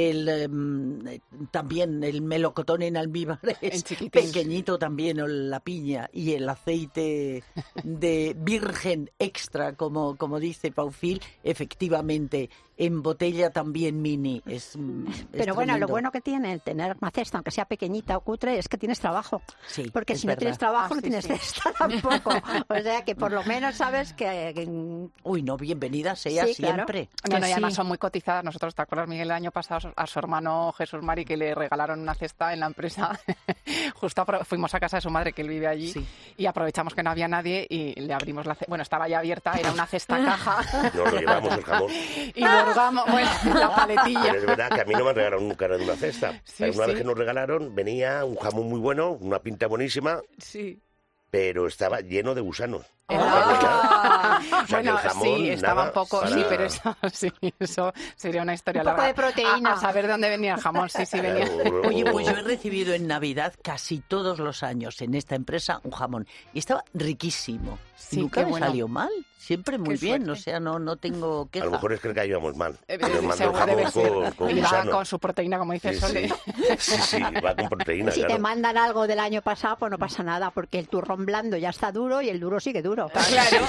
También el melocotón en almíbar es pequeñito también, o la piña, y el aceite de virgen extra, como dice Paufil, efectivamente, en botella también mini. Pero bueno, lo bueno que tiene el tener una cesta, aunque sea pequeñita o cutre, es que tienes trabajo. Sí, porque si no tienes trabajo, no tienes cesta tampoco. O sea que por lo menos sabes que... Uy, no, bienvenida sea siempre. Claro. No, y además son muy cotizadas. Nosotros, ¿te acuerdas, Miguel, el año pasado a su hermano Jesús Mari que le regalaron una cesta en la empresa? Justo fuimos a casa de su madre, que él vive allí, y aprovechamos que no había nadie y le abrimos la cesta. Bueno, estaba ya abierta, era una cesta caja. Nos lo llevamos el jamón. Y la paletilla. Pero es verdad que a mí no me regalaron nunca de una cesta. Una vez que nos regalaron, venía un jamón muy bueno, una pinta buenísima, pero estaba lleno de gusanos. Bueno, sí, estaba un poco, pero eso sería una historia larga. Un poco de proteína. A saber de dónde venía el jamón, venía. Oye, pues yo he recibido en Navidad casi todos los años en esta empresa un jamón y estaba riquísimo. Nunca me salió mal. Siempre muy bien, suerte. O sea, no tengo queja. A lo mejor es que caíamos mal. Y va con su proteína, como dice Sole. Sí, va con proteína, Si te mandan algo del año pasado, pues no pasa nada, porque el turrón blando ya está duro y el duro sigue duro. Claro.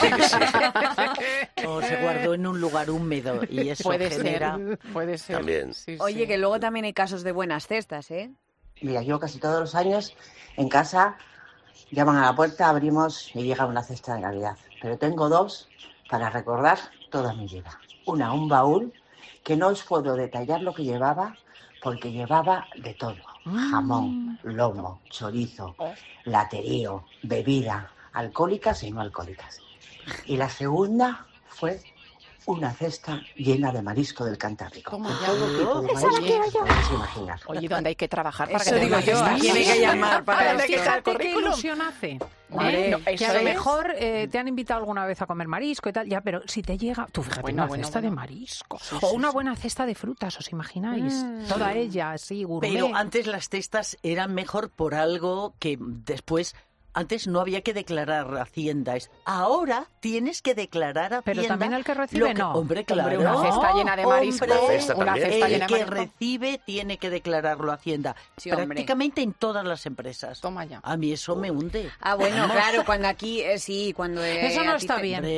O se guardó en un lugar húmedo y eso genera... Puede ser. También. Oye, que luego también hay casos de buenas cestas, ¿eh? Mira, yo casi todos los años en casa llaman a la puerta, abrimos y llega una cesta de Navidad. Pero tengo dos para recordar toda mi vida. Una, un baúl que no os puedo detallar lo que llevaba, porque llevaba de todo. Jamón, lomo, chorizo, laterío, bebida, alcohólicas y no alcohólicas. Y la segunda fue una cesta llena de marisco del Cantábrico. ¿Cómo ya? Todo tipo de marisco, podéis imaginar. Oye, ¿dónde hay que trabajar para eso que digo yo? Tiene que llamar para esto. Fíjate qué ilusión hace. Que a lo mejor te han invitado alguna vez a comer marisco y tal, ya, pero si te llega, tú fíjate, una cesta de marisco o una buena cesta de frutas, ¿os imagináis? Toda ella, así, gourmet. Pero antes las cestas eran mejor por algo que después... Antes no había que declarar Hacienda. Ahora tienes que declarar Hacienda. Pero también el que recibe no. Hombre, claro. Una cesta llena de marisco. El que recibe tiene que declararlo Hacienda. Sí, prácticamente en todas las empresas. Toma ya. A mí eso me hunde. Bueno, claro, cuando aquí, cuando... Eso no está bien.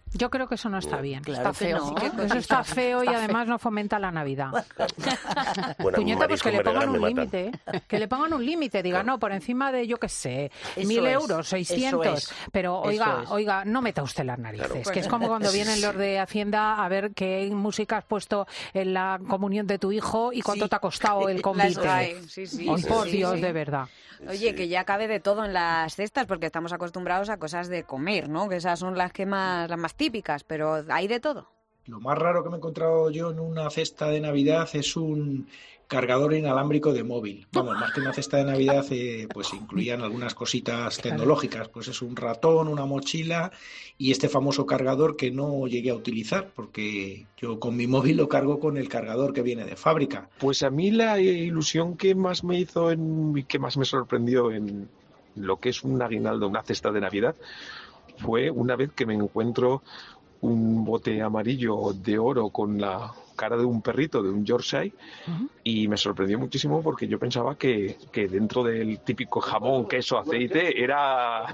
Yo creo que eso no está bien. Claro, está feo. no. Eso está feo y además no fomenta la Navidad. Bueno, Puñeta, pues que le pongan un me límite. Que le pongan un límite. Diga, no, por encima de, yo qué sé, Eso 1.000 es, euros, 600. eso es, Pero oiga, no meta usted las narices. Claro. Que es como cuando vienen los de Hacienda a ver qué música has puesto en la comunión de tu hijo y cuánto te ha costado el convite. Ay, por Dios, de verdad. Oye, que ya cabe de todo en las cestas, porque estamos acostumbrados a cosas de comer, ¿no? Que esas son las más típicas, pero hay de todo. Lo más raro que me he encontrado yo en una cesta de Navidad es un cargador inalámbrico de móvil. Vamos, más que una cesta de Navidad, pues incluían algunas cositas tecnológicas. Pues es un ratón, una mochila y este famoso cargador que no llegué a utilizar, porque yo con mi móvil lo cargo con el cargador que viene de fábrica. Pues a mí la ilusión que más me hizo y que más me sorprendió en lo que es un aguinaldo, una cesta de Navidad, fue una vez que me encuentro un bote amarillo de oro con la cara de un perrito, de un Yorkshire, y me sorprendió muchísimo porque yo pensaba que dentro del típico jamón, queso, aceite, era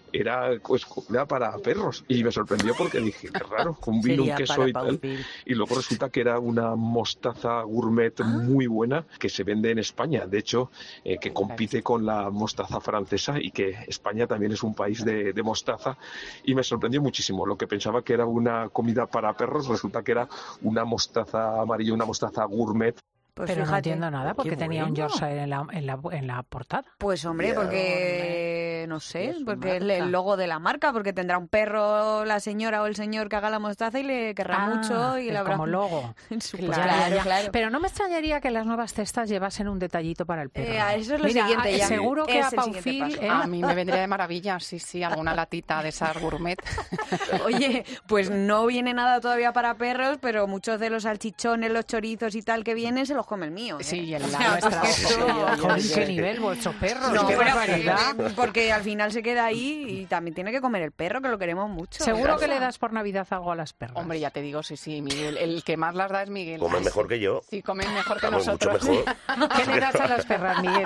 para perros. Y me sorprendió porque dije, qué raro, combino un queso y tal. Y luego resulta que era una mostaza gourmet muy buena que se vende en España. De hecho, que compite con la mostaza francesa y que España también es un país de mostaza. Y me sorprendió muchísimo. Lo que pensaba que era una comida para perros, resulta que era una mostaza amarilla, una mostaza gourmet. Pues pero fíjate, no entiendo nada porque tenía un Yorkshire en la portada. Pues hombre, porque no sé, porque es el logo de la marca, porque tendrá un perro la señora o el señor que haga la mostaza y le querrá mucho y la habrá como logo. Claro. Pero no me extrañaría que las nuevas cestas llevasen un detallito para el perro. Eso es lo siguiente ya. Seguro que a Paufil, a mí me vendría de maravilla, sí, alguna latita de esas gourmet. Oye, pues no viene nada todavía para perros, pero muchos de los salchichones, los chorizos y tal que vienen se los come el mío. Sí, y en la nuestra. ¿Qué nivel vuestros perros? No, qué barbaridad. Porque al final se queda ahí y también tiene que comer el perro, que lo queremos mucho. Seguro que le das por Navidad algo a las perras. Hombre, ya te digo, sí, Miguel. El que más las da es Miguel. Comen mejor que yo. Sí, comen mejor que Comen nosotros. mucho mejor. ¿Qué le das a las perras, Miguel?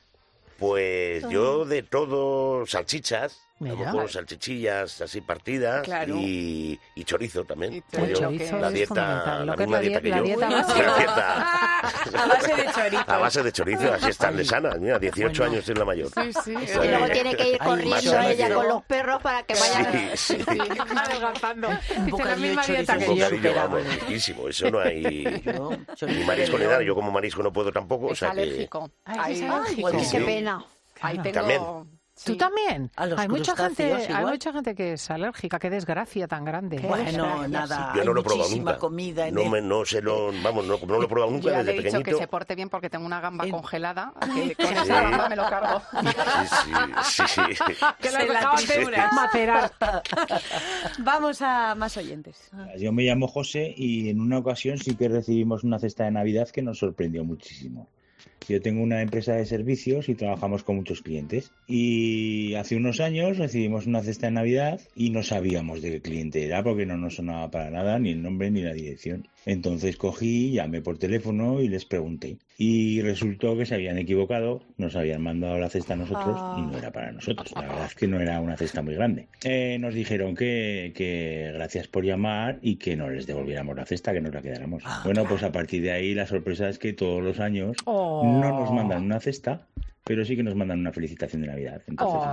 Pues yo de todo, salchichas. Mira. A lo mejor salchichillas así partidas, claro. y chorizo también. El chorizo la es dieta, fundamental. la Lo que es misma dieta que yo. dieta a base de chorizo. A base de chorizo, así está de sana. Mira, 18 años es la mayor. Sí. Y luego tiene que ir corriendo ella con los perros para que vayan adelgazando. Dice la misma dieta que yo. Vamos, riquísimo. Eso no hay ni marisco ni nada. Yo como marisco no puedo tampoco. Es o sea alérgico. Qué pena. Ahí tengo... También. ¿Tú también? Hay mucha gente que es alérgica. Qué desgracia tan grande. Bueno, nada. Yo no lo he probado muchísima nunca. comida en no lo he probado nunca yo desde le he dicho pequeñito. que se porte bien porque tengo una gamba congelada. Que con esa gamba me lo cargo. Sí. Que la dejaba macerar. Vamos a más oyentes. Yo me llamo José y en una ocasión sí que recibimos una cesta de Navidad que nos sorprendió muchísimo. Yo tengo una empresa de servicios y trabajamos con muchos clientes. Y hace unos años recibimos una cesta de Navidad y no sabíamos de qué cliente era porque no nos sonaba para nada ni el nombre ni la dirección. Entonces cogí, llamé por teléfono y les pregunté. Y resultó que se habían equivocado, nos habían mandado la cesta a nosotros y no era para nosotros. La verdad es que no era una cesta muy grande. Nos dijeron que gracias por llamar y que no les devolviéramos la cesta, que nos la quedáramos. Bueno, pues a partir de ahí la sorpresa es que todos los años no nos mandan una cesta, pero sí que nos mandan una felicitación de Navidad. Entonces,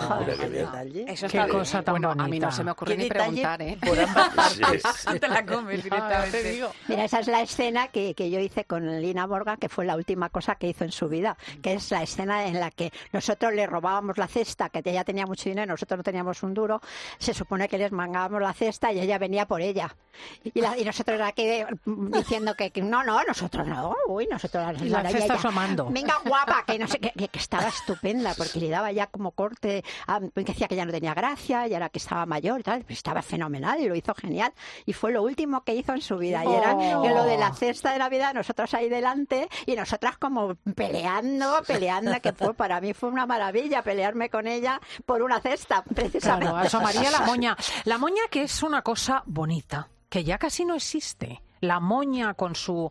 Eso qué cosa tan bonita. A mí no se me ocurre ni preguntar, por ambas partes. Te la comes directamente. Te digo. Mira, esa es la escena que yo hice con Lina Morgan, que fue la última cosa que hizo en su vida, que es la escena en la que nosotros le robábamos la cesta, que ella tenía mucho dinero, nosotros no teníamos un duro, se supone que les mangábamos la cesta y ella venía por ella. Y nosotros era que diciendo que no, nosotros no, nosotros y la cesta asomando. Venga, guapa, que no sé qué. Que estaba estupenda porque le daba ya como corte, que decía que ya no tenía gracia y ahora que estaba mayor y tal, pues estaba fenomenal y lo hizo genial y fue lo último que hizo en su vida y era que lo de la cesta de Navidad, nosotros ahí delante y nosotras como peleando, que para mí fue una maravilla pelearme con ella por una cesta, precisamente. Claro, asomaría la moña que es una cosa bonita, que ya casi no existe. La moña con su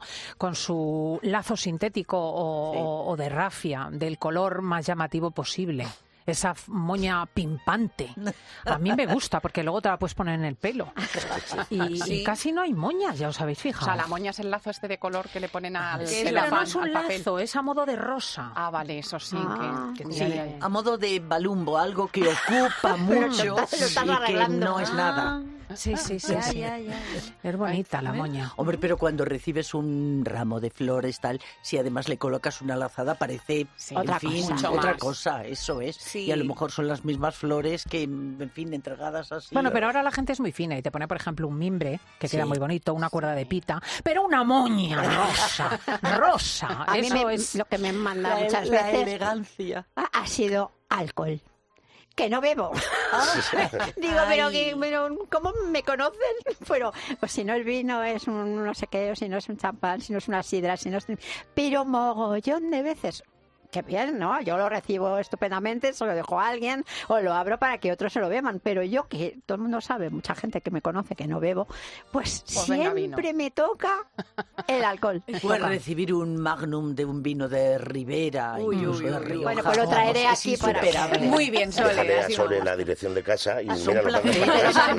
lazo sintético o de rafia, del color más llamativo posible. esa moña pimpante. A mí me gusta porque luego te la puedes poner en el pelo. Y casi no hay moñas, ya os habéis fijado. O sea, la moña es el lazo este de color que le ponen al pero no es un papel. lazo, es a modo de rosa. Ah, vale, eso sí. A modo de balumbo, algo que ocupa mucho y que no es nada. Sí. Es bonita la moña. Hombre, pero cuando recibes un ramo de flores, tal, si además le colocas una lazada, parece, otra cosa, eso es. Sí. Y a lo mejor son las mismas flores que, en fin, entregadas así. Bueno, pero ahora la gente es muy fina y te pone, por ejemplo, un mimbre, que queda muy bonito, una cuerda de pita, pero una moña rosa. A mí es lo que me manda muchas veces. La elegancia. Ha sido alcohol. Que no bebo. Digo, pero ¿cómo me conocen? Pero pues si no el vino es un no sé qué, o si no es un champán, si no es una sidra, si no es... Pero mogollón de veces. Qué bien, ¿no? Yo lo recibo estupendamente, se lo dejo a alguien o lo abro para que otros se lo beban. Pero yo, que todo el mundo sabe, mucha gente que me conoce que no bebo, pues siempre me toca el alcohol. Puedes recibir un magnum de un vino de Ribera, incluso de Rioja. Bueno, pues lo traeré aquí para... Muy bien, Sole. Déjale a Sole la dirección de casa y mira lo que Bueno,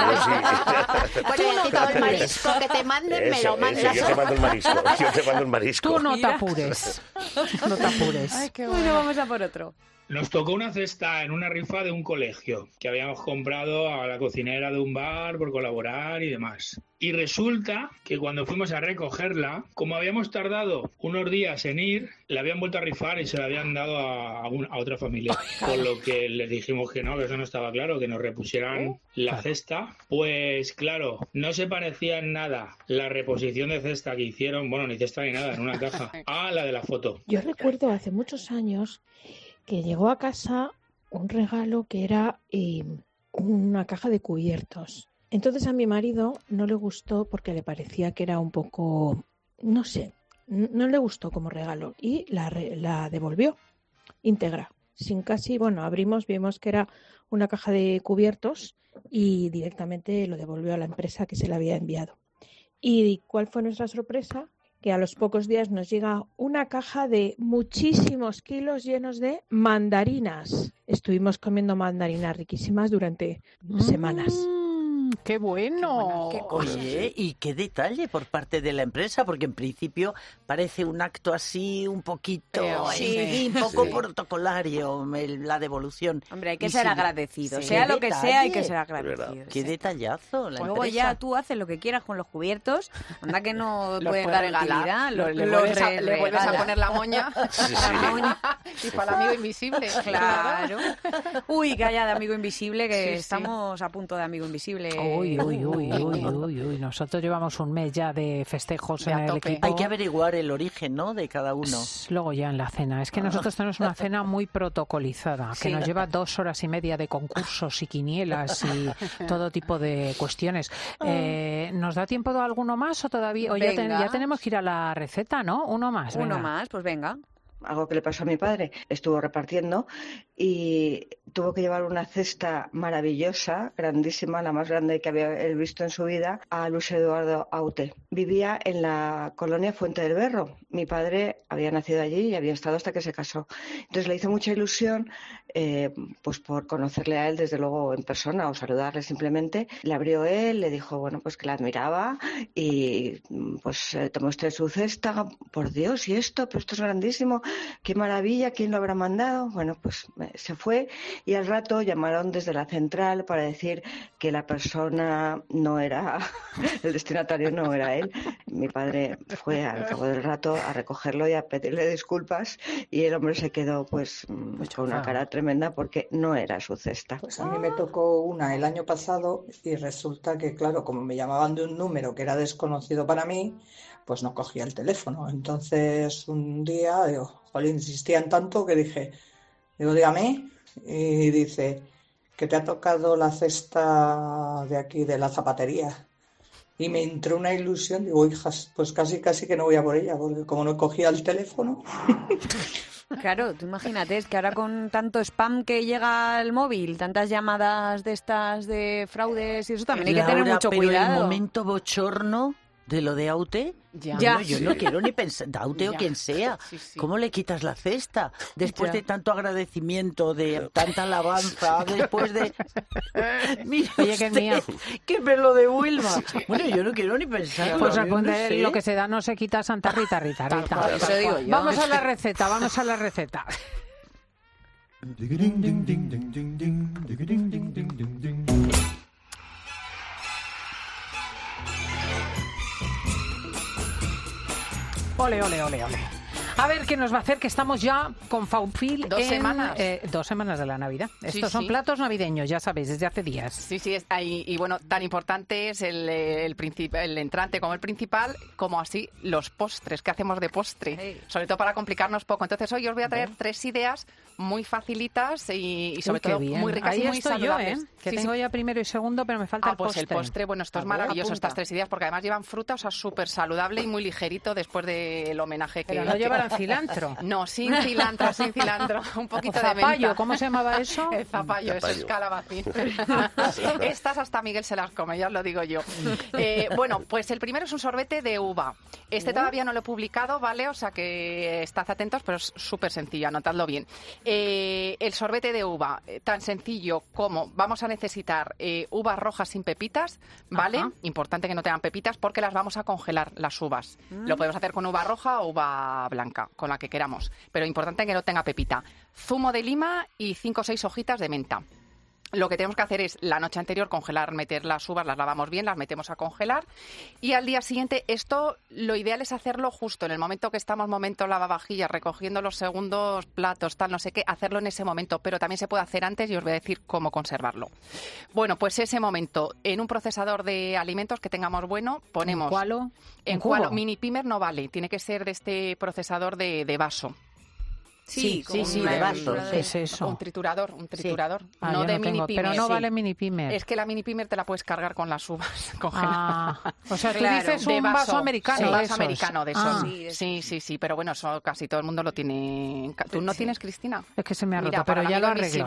y aquí todo el marisco que te manden me lo mandas. Yo te mando el marisco. Tú no te apures. No te apures. Ay, qué bueno, vamos a por otro. Nos tocó una cesta en una rifa de un colegio que habíamos comprado a la cocinera de un bar por colaborar y demás. Y resulta que cuando fuimos a recogerla, como habíamos tardado unos días en ir, la habían vuelto a rifar y se la habían dado a otra familia. Con lo que les dijimos que no, que eso no estaba claro, que nos repusieran la cesta. Pues claro, no se parecía en nada la reposición de cesta que hicieron, bueno, ni cesta ni nada, en una caja, a la de la foto. Yo recuerdo hace muchos años que llegó a casa un regalo que era una caja de cubiertos. Entonces a mi marido no le gustó porque le parecía que era un poco, no sé, no le gustó como regalo y la devolvió íntegra. Sin casi, abrimos, vimos que era una caja de cubiertos y directamente lo devolvió a la empresa que se la había enviado. ¿Y cuál fue nuestra sorpresa? Que a los pocos días nos llega una caja de muchísimos kilos llenos de mandarinas. Estuvimos comiendo mandarinas riquísimas durante semanas. ¡Qué bueno! Oye, y qué detalle por parte de la empresa, porque en principio parece un acto así un poquito, un poco protocolario, la devolución. Hombre, hay que ser agradecido, sea lo que sea, hay que ser agradecido. Qué detallazo la Luego empresa. ya tú haces lo que quieras con los cubiertos, anda que no puedes dar utilidad. Le vuelves a poner la moña, y para el amigo invisible. Claro. Uy, calla de amigo invisible, que estamos a punto de amigo invisible. Uy. Nosotros llevamos un mes ya de festejos en el equipo. Hay que averiguar el origen, ¿no?, de cada uno. Luego ya en la cena. Es que nosotros tenemos una cena muy protocolizada, que nos lleva 2 horas y media de concursos y quinielas y todo tipo de cuestiones. ¿Nos da tiempo de alguno más o todavía? O ya tenemos que ir a la receta, ¿no? Uno más. Uno más, pues venga. Algo que le pasó a mi padre, estuvo repartiendo y tuvo que llevar una cesta maravillosa, grandísima, la más grande que había él visto en su vida, a Luis Eduardo Aute. Vivía en la colonia Fuente del Berro. Mi padre había nacido allí y había estado hasta que se casó. Entonces le hizo mucha ilusión, pues por conocerle a él desde luego en persona o saludarle simplemente. Le abrió él, le dijo, bueno, pues que la admiraba y pues tomó usted su cesta. Por Dios, ¿y esto? Pero esto es grandísimo. Qué maravilla, ¿quién lo habrá mandado? Bueno, pues se fue y al rato llamaron desde la central para decir que la persona no era, el destinatario no era él. Mi padre fue al cabo del rato a recogerlo y a pedirle disculpas y el hombre se quedó pues con una cara tremenda porque no era su cesta. Pues a mí me tocó una el año pasado y resulta que, claro, como me llamaban de un número que era desconocido para mí, pues no cogía el teléfono. Entonces un día, insistían tanto que digo, dígame, y dice que te ha tocado la cesta de aquí de la zapatería. Y me entró una ilusión, digo, hijas, pues casi que no voy a por ella, porque como no cogía el teléfono. Claro, tú imagínate, es que ahora con tanto spam que llega al móvil, tantas llamadas de estas de fraudes y eso también hay que tener mucho cuidado. Pero el momento bochorno de lo de Aute. Ya. Yo no quiero ni pensar, Aute o quien sea. ¿Cómo le quitas la cesta? Después de tanto agradecimiento, de tanta alabanza, después de... Mira Oye, que es mía. Que me lo devuelva. Bueno, yo no quiero ni pensar. Pues lo que se da no se quita, Santa Rita. Eso digo yo. Vamos a la receta. Ole. A ver qué nos va a hacer, que estamos ya con Faufil 2 semanas. 2 semanas de la Navidad. Estos son platos navideños, ya sabéis, desde hace días. Sí, y bueno, tan importante es el entrante como el principal, como así los postres. ¿Qué hacemos de postre? Sobre todo para complicarnos poco. Entonces hoy os voy a traer 3 ideas muy facilitas y sobre todo muy ricas Ahí y muy estoy saludables. Yo, que tengo ya primero y segundo, pero me falta el pues postre. el postre, bueno, esto es maravilloso, estas 3 ideas, porque además llevan fruta, o sea, súper saludable y muy ligerito después del homenaje que... Pero no llevarán cilantro. No, sin cilantro, un poquito de zapallo, menta. ¿cómo se llamaba eso? El zapallo, eso es calabacín. Estas hasta Miguel se las come, ya os lo digo yo. Bueno, pues el primero es un sorbete de uva. Todavía no lo he publicado, ¿vale? O sea que estad atentos, pero es súper sencillo, anotadlo bien. El sorbete de uva, tan sencillo como vamos a necesitar uvas rojas sin pepitas, ¿vale? Ajá. Importante que no tengan pepitas porque las vamos a congelar, las uvas. Lo podemos hacer con uva roja o uva blanca, con la que queramos, pero importante que no tenga pepita. Zumo de lima y 5 o 6 hojitas de menta. Lo que tenemos que hacer es la noche anterior congelar, meter las uvas, las lavamos bien, las metemos a congelar y al día siguiente, esto lo ideal es hacerlo justo en el momento que estamos, lavavajillas, recogiendo los segundos platos, tal, no sé qué, hacerlo en ese momento, pero también se puede hacer antes y os voy a decir cómo conservarlo. Bueno, pues ese momento, en un procesador de alimentos que tengamos bueno, ponemos... ¿En cuál? Mini pimer no vale, tiene que ser de este procesador de vaso. Sí, de vaso. Es eso. Un triturador. Sí. No de mini pimer. Pero no vale mini pimer. Es que la mini pimer te la puedes cargar con las uvas congeladas. O sea, tú dices un vaso americano. Un vaso americano de esos. Sí, pero bueno, eso casi todo el mundo lo tiene. ¿Tú no tienes, Cristina? Es que se me ha roto, pero ya lo arreglé.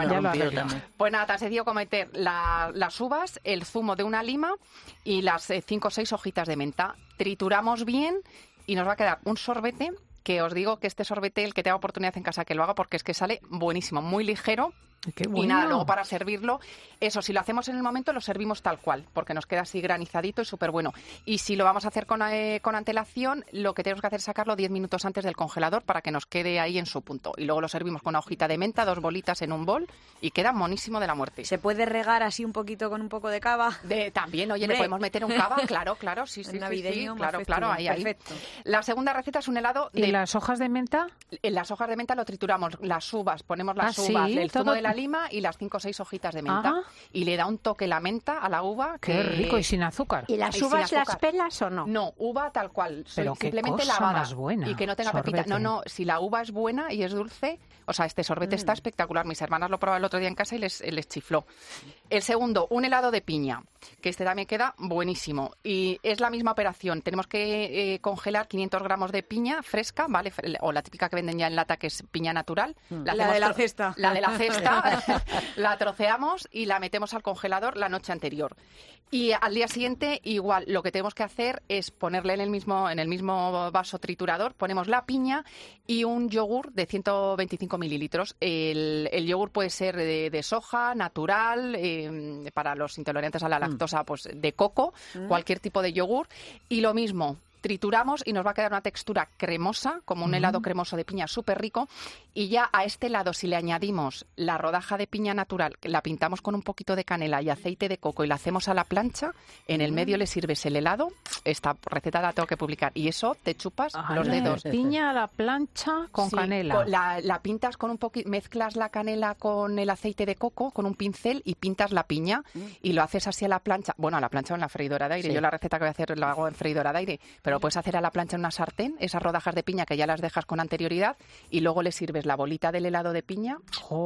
Pues nada, tan sencillo como meter las uvas, el zumo de una lima y las 5 o 6 hojitas de menta. Trituramos bien y nos va a quedar un sorbete que os digo que este sorbete, el que tenga oportunidad en casa que lo haga, porque es que sale buenísimo, muy ligero. Qué bueno. Y nada, luego para servirlo, eso, si lo hacemos en el momento, lo servimos tal cual, porque nos queda así granizadito y súper bueno. Y si lo vamos a hacer con antelación, lo que tenemos que hacer es sacarlo 10 minutos antes del congelador para que nos quede ahí en su punto. Y luego lo servimos con una hojita de menta, 2 bolitas en un bol y queda monísimo de la muerte. ¿Se puede regar así un poquito con un poco de cava? También, oye, le podemos meter un cava, claro, sí, navideño, claro, ahí. Perfecto. La segunda receta es un helado ¿Y las hojas de menta? En las hojas de menta lo trituramos, las uvas, ponemos las uvas, el zumo de la lima y las 5 o 6 hojitas de menta. Y le da un toque la menta a la uva. Qué rico, y sin azúcar. ¿Y las uvas las pelas o no? No, uva tal cual, pero simplemente qué cosa lavada. Más buena. Y que no tenga pepita. No, si la uva es buena y es dulce, o sea, este sorbete está espectacular. Mis hermanas lo probaron el otro día en casa y les chifló. El segundo, un helado de piña, que este también queda buenísimo. Y es la misma operación. Tenemos que congelar 500 gramos de piña fresca, ¿vale? O la típica que venden ya en lata, que es piña natural. La de la cesta. La de la cesta. La troceamos y la metemos al congelador la noche anterior. Y al día siguiente, igual, lo que tenemos que hacer es ponerle en el mismo vaso triturador, ponemos la piña y un yogur de 125 mililitros. El yogur puede ser de soja, natural, para los intolerantes a la lactosa, pues de coco, cualquier tipo de yogur. Y lo mismo, trituramos y nos va a quedar una textura cremosa, como un helado cremoso de piña súper rico. Y ya a este helado, si le añadimos la rodaja de piña natural, la pintamos con un poquito de canela y aceite de coco y la hacemos a la plancha, en el medio le sirves el helado. Esta receta la tengo que publicar. Y eso te chupas los dedos. Piña a la plancha con canela. La pintas con un poquito, mezclas la canela con el aceite de coco, con un pincel y pintas la piña y lo haces así a la plancha. Bueno, a la plancha o en la freidora de aire. Yo la receta que voy a hacer la hago en freidora de aire, pero lo puedes hacer a la plancha en una sartén, esas rodajas de piña que ya las dejas con anterioridad y luego le sirves la bolita del helado de piña,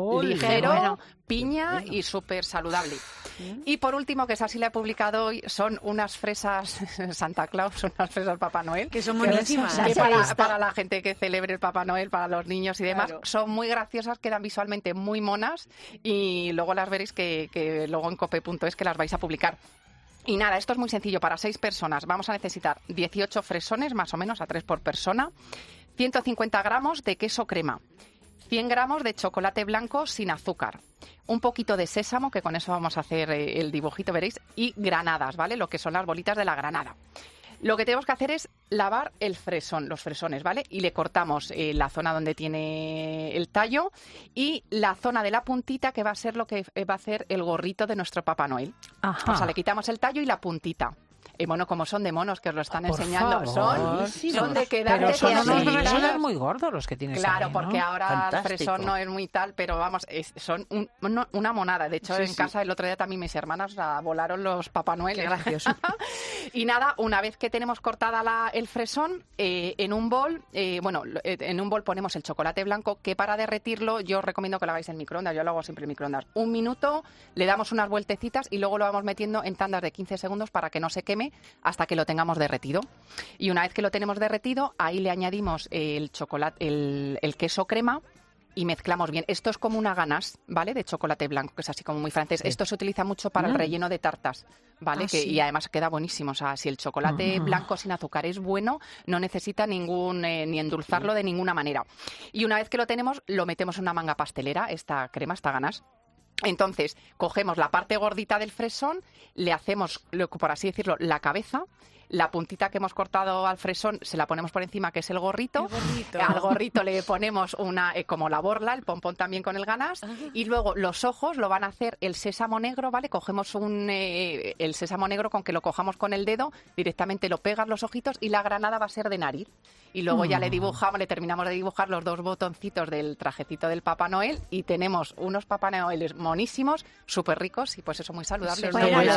ligero, piña y súper saludable. Y por último, que esa sí la he publicado hoy, son unas fresas Santa Claus, unas fresas Papá Noel. Que son buenísimas. Que para la gente que celebre el Papá Noel, para los niños y demás, son muy graciosas, quedan visualmente muy monas y luego las veréis que luego en cope.es que las vais a publicar. Y nada, esto es muy sencillo. Para 6 personas vamos a necesitar 18 fresones, más o menos, a 3 por persona, 150 gramos de queso crema, 100 gramos de chocolate blanco sin azúcar, un poquito de sésamo, que con eso vamos a hacer el dibujito, veréis, y granadas, ¿vale? Lo que son las bolitas de la granada. Lo que tenemos que hacer es lavar el fresón, los fresones, ¿vale? Y le cortamos la zona donde tiene el tallo y la zona de la puntita, que va a ser lo que va a hacer el gorrito de nuestro Papá Noel. Ajá. O sea, le quitamos el tallo y la puntita. Bueno, como son de monos, que os lo están enseñando, son de quedarte. Pero son unos fresones muy gordos los que tienes. Claro, ahí, ¿no? porque ahora Fantástico. el fresón no es muy tal, pero vamos, son una monada. De hecho, en casa el otro día también mis hermanas volaron los Papá Noel. Qué gracioso. Y nada, una vez que tenemos cortada el fresón, en un bol, en un bol ponemos el chocolate blanco, que para derretirlo yo os recomiendo que lo hagáis en microondas. Yo lo hago siempre en microondas. 1 minuto, le damos unas vueltecitas y luego lo vamos metiendo en tandas de 15 segundos para que no se queme hasta que lo tengamos derretido. Y una vez que lo tenemos derretido, ahí le añadimos el chocolate, el queso crema, y mezclamos bien. Esto es como una ganache, ¿vale? De chocolate blanco, que es así como muy francés. Esto se utiliza mucho para el relleno de tartas, ¿vale? Y además queda buenísimo. O sea, si el chocolate blanco sin azúcar es bueno, no necesita ni endulzarlo de ninguna manera. Y una vez que lo tenemos, lo metemos en una manga pastelera, esta crema, esta ganache. Entonces, cogemos la parte gordita del fresón, le hacemos, por así decirlo, la cabeza. La puntita que hemos cortado al fresón se la ponemos por encima, que es el gorrito. Al gorrito le ponemos como la borla, el pompón también con el ganache. Y luego los ojos lo van a hacer el sésamo negro, ¿vale? Cogemos el sésamo negro, con que lo cojamos con el dedo, directamente lo pegas los ojitos, y la granada va a ser de nariz. Y luego ya le terminamos de dibujar los 2 botoncitos del trajecito del Papá Noel, y tenemos unos Papá Noeles monísimos, súper ricos y pues eso, muy saludables.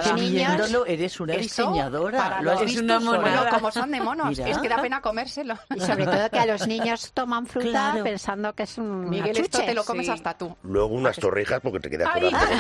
Eres una diseñadora. Bueno, como son de monos, Mira. es que da pena comérselo. Y sobre todo que a los niños toman fruta pensando que es un Miguel, esto te lo comes hasta tú. Luego unas torrijas porque te quedas con hambre.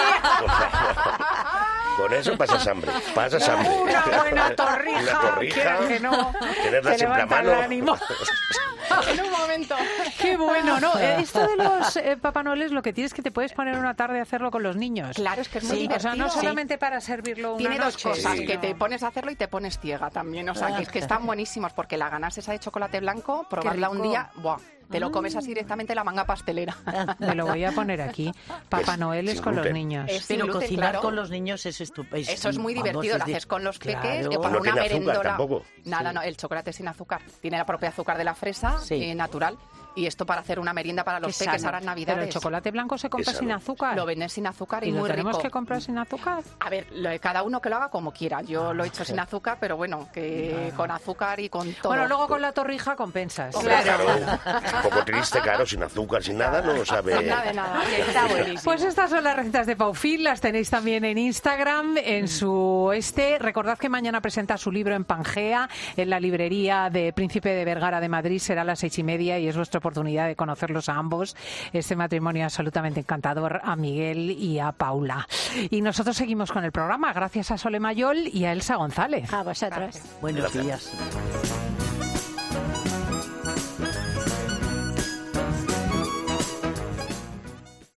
Con eso pasas hambre. Una buena torrija. Una torrija. Que no. Tenerla siempre a mano. En un momento. Qué bueno, ¿no? Esto de los Papá Noel, lo que tienes es que te puedes poner una tarde a hacerlo con los niños. Claro, es que es muy divertido. O sea, no solamente para servirlo una Tiene noche. 2 cosas, que te pones a hacerlo y te pones ciega también. O sea, que están buenísimos, porque la ganache esa de chocolate blanco, probarla un día, ¡buah! Te lo comes así directamente en la manga pastelera. Me lo voy a poner aquí. Papá Noel es con los niños. Pero cocinar con los niños es estupendo. Eso es muy divertido. Lo haces con los peques, para no una tiene merendola. azúcar tampoco. Nada, no, el chocolate es sin azúcar. Tiene la propia azúcar de la fresa, natural. Y esto para hacer una merienda para los peques ahora en Navidades. Pero el chocolate blanco se compra sin azúcar. Lo venden sin azúcar y lo muy tenemos rico. que comprar sin azúcar. A ver, cada uno que lo haga como quiera. Yo lo he hecho sin azúcar, pero bueno, que con azúcar y con todo. Bueno, luego con la torrija compensas. Claro. Un poco triste, claro, sin azúcar, sin nada, no sabe. Sin nada de nada. Está buenísimo. Pues estas son las recetas de Paufil, las tenéis también en Instagram, en su Recordad que mañana presenta su libro en Pangea, en la librería de Príncipe de Vergara de Madrid. Será a las 6:30 y es vuestra oportunidad de conocerlos a ambos. Este matrimonio absolutamente encantador, a Miguel y a Paula. Y nosotros seguimos con el programa, gracias a Sole Mayol y a Elsa González. A vosotros. Buenos días.